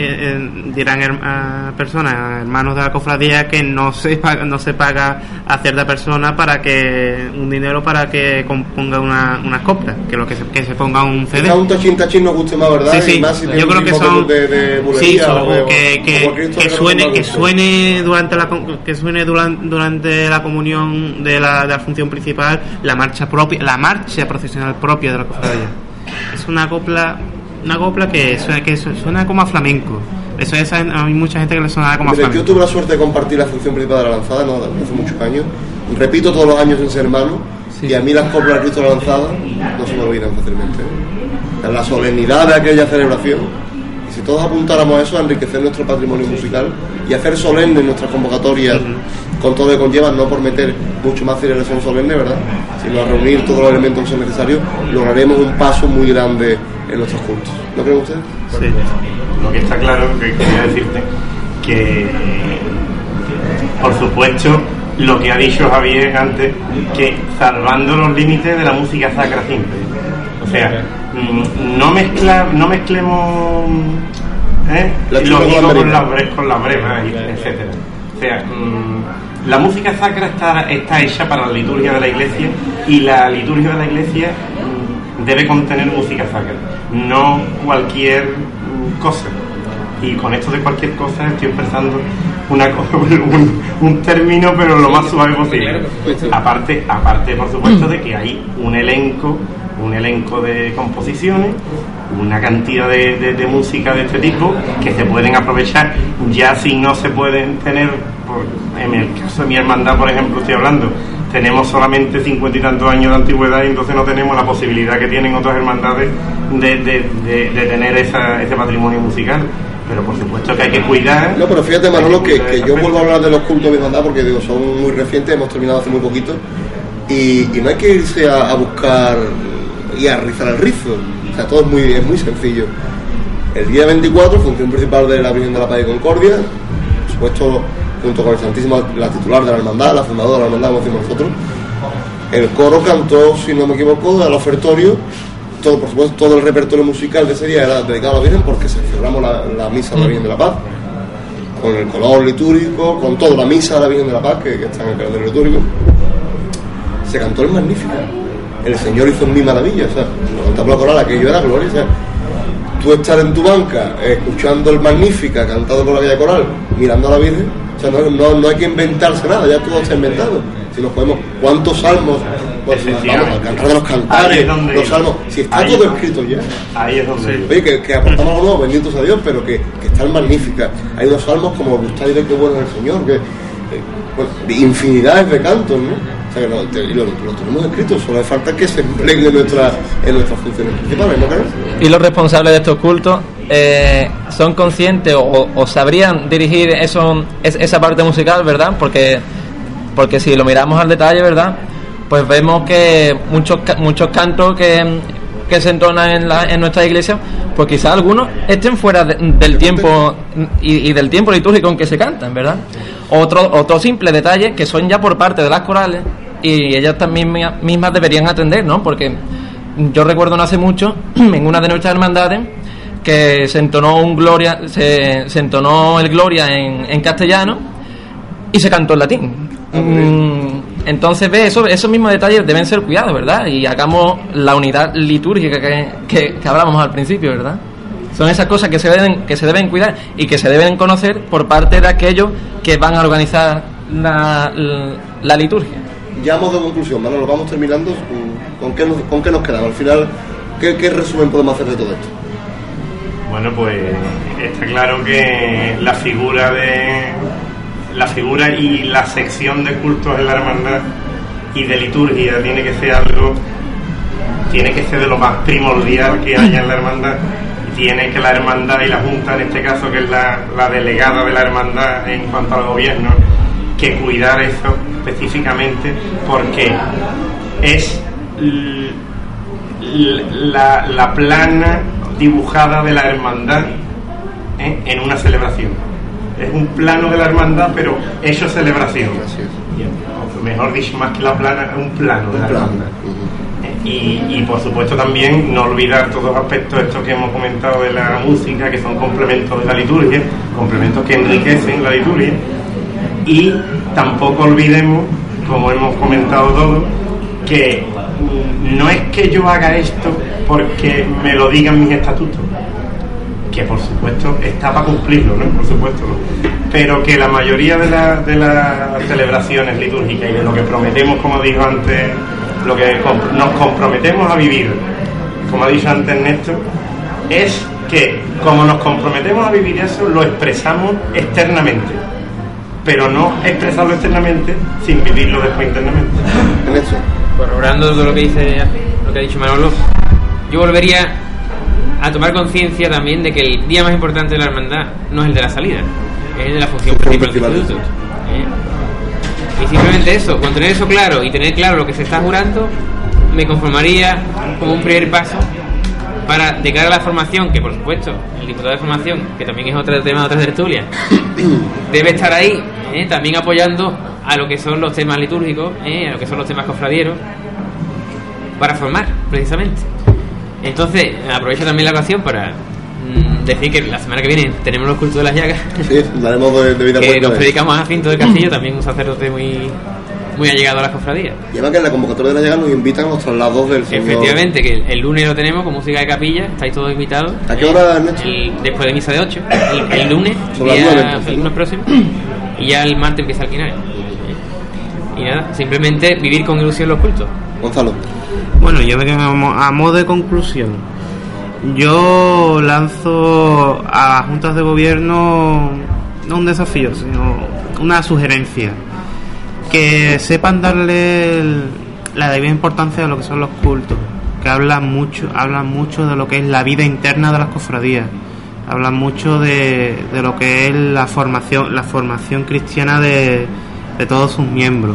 [SPEAKER 4] dirán personas, hermanos de la cofradía, que no se paga a cierta persona para que un dinero para que componga unas coplas, que se ponga un CD.
[SPEAKER 1] Quizá un tachín nos guste más, ¿verdad?
[SPEAKER 4] Sí.
[SPEAKER 1] Y más si
[SPEAKER 4] yo creo que son
[SPEAKER 1] de bulería,
[SPEAKER 4] que suene durante la comunión de la función principal la marcha procesional propia de la cofradía. Es una copla que suena como a flamenco. Eso es, hay mucha gente que le suena como a flamenco.
[SPEAKER 1] Yo tuve la suerte de compartir la función principal de la lanzada hace muchos años. Repito todos los años en ser hermano. Y a mí las coplas del Cristo de la lanzada no se me olvidan fácilmente. La solemnidad de aquella celebración. Y si todos apuntáramos a eso, a enriquecer nuestro patrimonio musical y hacer solemnes nuestras convocatorias con todo lo que conlleva, no por meter mucho más celebración solemne, ¿verdad?, sino a reunir todos los elementos que son necesarios, lograremos un paso muy grande en nuestros cultos. ¿No creen ustedes?
[SPEAKER 6] Sí. Lo que está claro, que quería decirte, que por supuesto lo que ha dicho Javier antes, que salvando los límites de la música sacra simple, o sea, no mezclemos lo digo con las brevas, etcétera. O sea, la música sacra está hecha para la liturgia de la Iglesia, y la liturgia de la Iglesia debe contener música sacra, no cualquier cosa. Y con esto de cualquier cosa estoy expresando un término, pero lo más suave posible. Aparte, por supuesto, de que hay un elenco de composiciones, una cantidad de música de este tipo que se pueden aprovechar, ya si no se pueden tener, en el caso de mi hermandad, por ejemplo, estoy hablando, tenemos solamente 50 y tantos años de antigüedad, y entonces no tenemos la posibilidad que tienen otras hermandades de tener ese patrimonio musical. Pero por supuesto que hay que cuidar.
[SPEAKER 1] No, pero fíjate, Manolo, que yo vuelvo a hablar de los cultos de mi hermandad porque digo, son muy recientes, hemos terminado hace muy poquito, y no hay que irse a buscar y a rizar el rizo. O sea, todo es muy sencillo. El día 24, función principal de la Virgen de la Paz y Concordia, por supuesto, junto con el Santísimo, la titular de la hermandad, la fundadora de la hermandad, como decimos nosotros. El coro cantó, si no me equivoco, al ofertorio. Todo, por supuesto, todo el repertorio musical de ese día era dedicado a la Virgen, porque celebramos la misa de la Virgen de la Paz, con el color litúrgico, con toda la misa de la Virgen de la Paz, que está en el calendario litúrgico. Se cantó el Magníficat. El Señor hizo en mí maravilla, o sea, lo cantamos la coral, aquello era gloria, o sea, tú estar en tu banca escuchando el Magníficat cantado por la Villa Coral, mirando a la Virgen, o sea, no hay que inventarse nada, ya todo está inventado. Si nos podemos, ¿cuántos salmos? Pues vamos al cantar de los cantares, los salmos, si está todo escrito ya.
[SPEAKER 6] Ahí es donde.
[SPEAKER 1] Oye, que aportamos algo nuevo, benditos a Dios, pero que está el Magníficat. Hay unos salmos como gustáis de qué bueno es el Señor, que infinidades de cantos, ¿no? O sea, que lo tenemos escrito, solo hace falta que se empleen en nuestras funciones principales, ¿no crees?
[SPEAKER 5] Y los responsables de estos cultos son conscientes o sabrían dirigir esa parte musical, ¿verdad? Porque si lo miramos al detalle, ¿verdad?, pues vemos que muchos cantos que se entonan en nuestra iglesia, pues quizás algunos estén fuera del tiempo y del tiempo litúrgico en que se cantan, ¿verdad? Otro simple detalle que son ya por parte de las corales, y ellas también mismas deberían atender, ¿no? Porque yo recuerdo no hace mucho, en una de nuestras hermandades, que se entonó se entonó el Gloria en castellano y se cantó en latín. Entonces, esos mismos detalles deben ser cuidados, ¿verdad? Y hagamos la unidad litúrgica que hablábamos al principio, ¿verdad? Son esas cosas que se deben cuidar y que se deben conocer por parte de aquellos que van a organizar la liturgia.
[SPEAKER 1] Ya a modo de conclusión, Manolo, vamos terminando. ¿Con qué nos quedamos? Al final, ¿qué resumen podemos hacer de todo esto?
[SPEAKER 6] Bueno, pues está claro que la figura y la sección de cultos en la hermandad y de liturgia tiene que ser de lo más primordial que haya en la hermandad. Tiene que la hermandad y la junta, en este caso, que es la delegada de la hermandad en cuanto al gobierno, que cuidar eso específicamente, porque es la plana dibujada de la hermandad en una celebración. Es un plano de la hermandad, pero hecho celebración. O mejor dicho, más que la plana, es un plano de la hermandad. Y por supuesto también no olvidar todos los aspectos estos que hemos comentado de la música, que son complementos de la liturgia, complementos que enriquecen la liturgia. Y tampoco olvidemos, como hemos comentado todos, que no es que yo haga esto porque me lo digan mis estatutos, que por supuesto está para cumplirlo, ¿no? Por supuesto, ¿no? Pero que la mayoría de las celebraciones litúrgicas y de lo que prometemos, como dijo antes, lo que nos comprometemos a vivir, como ha dicho antes Néstor, es que como nos comprometemos a vivir eso, lo expresamos externamente, pero no expresarlo externamente sin vivirlo después internamente.
[SPEAKER 3] Corroborando todo lo que ha dicho Manolo, yo volvería a tomar conciencia también de que el día más importante de la hermandad no es el de la salida, es el de la función principal del instituto. Y simplemente eso, con tener eso claro y tener claro lo que se está jurando, me conformaría como un primer paso para, de cara a la formación, que por supuesto el diputado de formación, que también es otro tema de otras tertulias, debe estar ahí, también apoyando a lo que son los temas litúrgicos, a lo que son los temas cofradieros, para formar, precisamente. Entonces, aprovecho también la ocasión para decir que la semana que viene tenemos los cultos de las llagas. Sí, daremos de vida que nos predicamos a Jacinto del Castillo, también un sacerdote muy allegado a las cofradías.
[SPEAKER 1] Y además que en la convocatoria de la llaga nos invitan a los traslados del Señor.
[SPEAKER 3] Efectivamente, que el lunes lo tenemos con música de capilla, estáis todos invitados.
[SPEAKER 1] ¿A qué hora, Ernesto?
[SPEAKER 3] Después de misa de 8, el lunes, el lunes próximo, y ya el martes empieza el quinario. Y nada, simplemente vivir con ilusión los cultos.
[SPEAKER 1] Gonzalo.
[SPEAKER 4] Bueno, yo a modo de conclusión, yo lanzo a las juntas de gobierno no un desafío, sino una sugerencia: que sepan darle la debida importancia a lo que son los cultos, que hablan mucho de lo que es la vida interna de las cofradías, hablan mucho de lo que es la formación cristiana de todos sus miembros,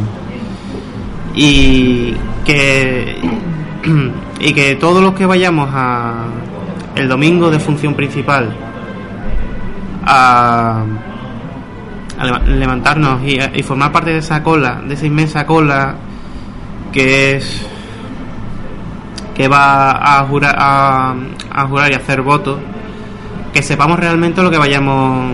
[SPEAKER 4] y que todos los que vayamos el domingo de función principal a levantarnos y formar parte de esa cola, de esa inmensa cola que va a jurar y hacer votos, que sepamos realmente lo que vayamos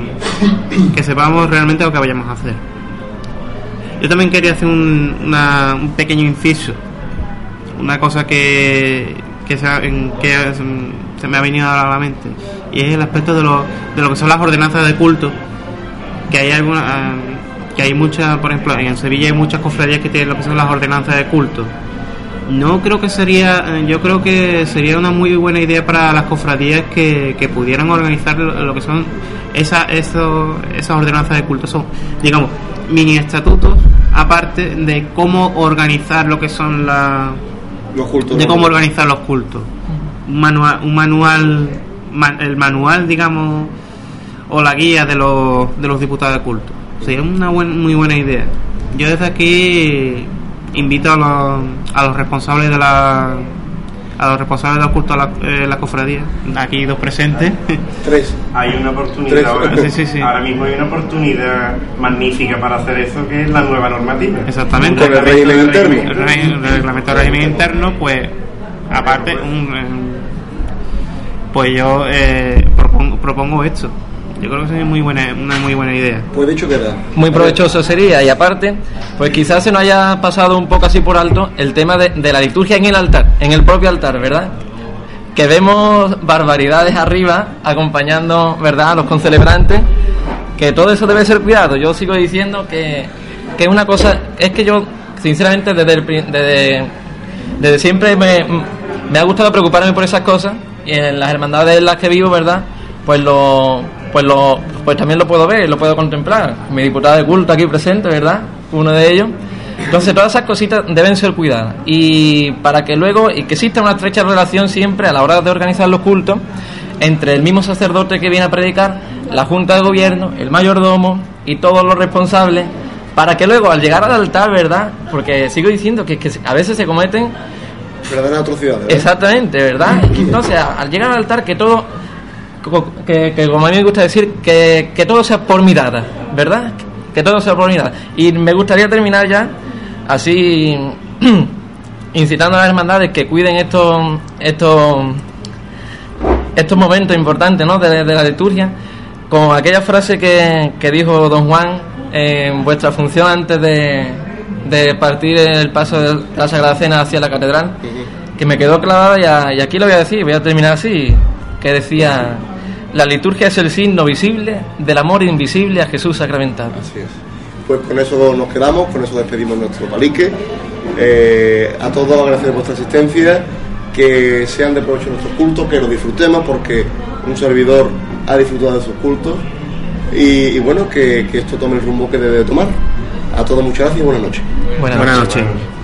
[SPEAKER 4] a hacer. Yo también quería hacer un pequeño inciso, una cosa que se me ha venido a la mente, y es el aspecto de lo que son las ordenanzas de culto. Que hay muchas, por ejemplo, en Sevilla hay muchas cofradías que tienen lo que son las ordenanzas de culto. Yo creo que sería una muy buena idea para las cofradías que pudieran organizar lo que son esas ordenanzas de culto. Son, digamos, mini estatutos, aparte de cómo organizar lo que son
[SPEAKER 1] los cultos,
[SPEAKER 4] de cómo organizar los cultos. El manual, digamos, o la guía de los diputados de culto. Sería una muy buena idea. Yo desde aquí invito a los responsables de los cultos de la cofradía, aquí dos presentes.
[SPEAKER 1] Tres.
[SPEAKER 6] Hay una oportunidad ahora.
[SPEAKER 4] Sí.
[SPEAKER 6] Ahora mismo hay una oportunidad magnífica para hacer eso, que es la nueva normativa.
[SPEAKER 4] Exactamente.
[SPEAKER 1] Con el régimen interno.
[SPEAKER 4] El reglamento del régimen interno, pues aparte pues yo propongo esto. Yo creo que sería una muy buena idea.
[SPEAKER 1] Pues dicho queda.
[SPEAKER 5] Muy provechoso sería, y aparte, pues quizás se nos haya pasado un poco así por alto el tema de la liturgia en el altar, en el propio altar, ¿verdad? Que vemos barbaridades arriba acompañando, ¿verdad?, a los concelebrantes, que todo eso debe ser cuidado. Yo sigo diciendo que una cosa, es que yo, sinceramente, desde siempre me ha gustado preocuparme por esas cosas, y en las hermandades en las que vivo, ¿verdad?, pues también lo puedo ver, lo puedo contemplar. Mi diputado de culto aquí presente, ¿verdad?, uno de ellos. Entonces todas esas cositas deben ser cuidadas, y para que luego que exista una estrecha relación siempre a la hora de organizar los cultos entre el mismo sacerdote que viene a predicar, la junta de gobierno, el mayordomo y todos los responsables, para que luego al llegar al altar, ¿verdad?, porque sigo diciendo que a veces se cometen
[SPEAKER 1] verdaderas atrocidades, ¿verdad?
[SPEAKER 5] Exactamente, ¿verdad? Entonces al llegar al altar, que todo, que como a mí me gusta decir, que todo sea por mirada, ¿verdad? Que todo sea por mirada. Y me gustaría terminar ya así incitando a las hermandades que cuiden estos momentos importantes, ¿no?, de la liturgia, con aquella frase que dijo don Juan en vuestra función antes de partir el paso de la Sagrada Cena hacia la catedral, que me quedó clavada, y aquí lo voy a decir, voy a terminar así, que decía: la liturgia es el signo visible del amor invisible a Jesús sacramentado.
[SPEAKER 1] Así es. Pues con eso nos quedamos, con eso despedimos nuestro palique. A todos agradecer vuestra asistencia, que sean de provecho nuestros cultos, que los disfrutemos, porque un servidor ha disfrutado de sus cultos, y bueno, que esto tome el rumbo que debe tomar. A todos muchas gracias y buenas noches.
[SPEAKER 5] Buenas noches.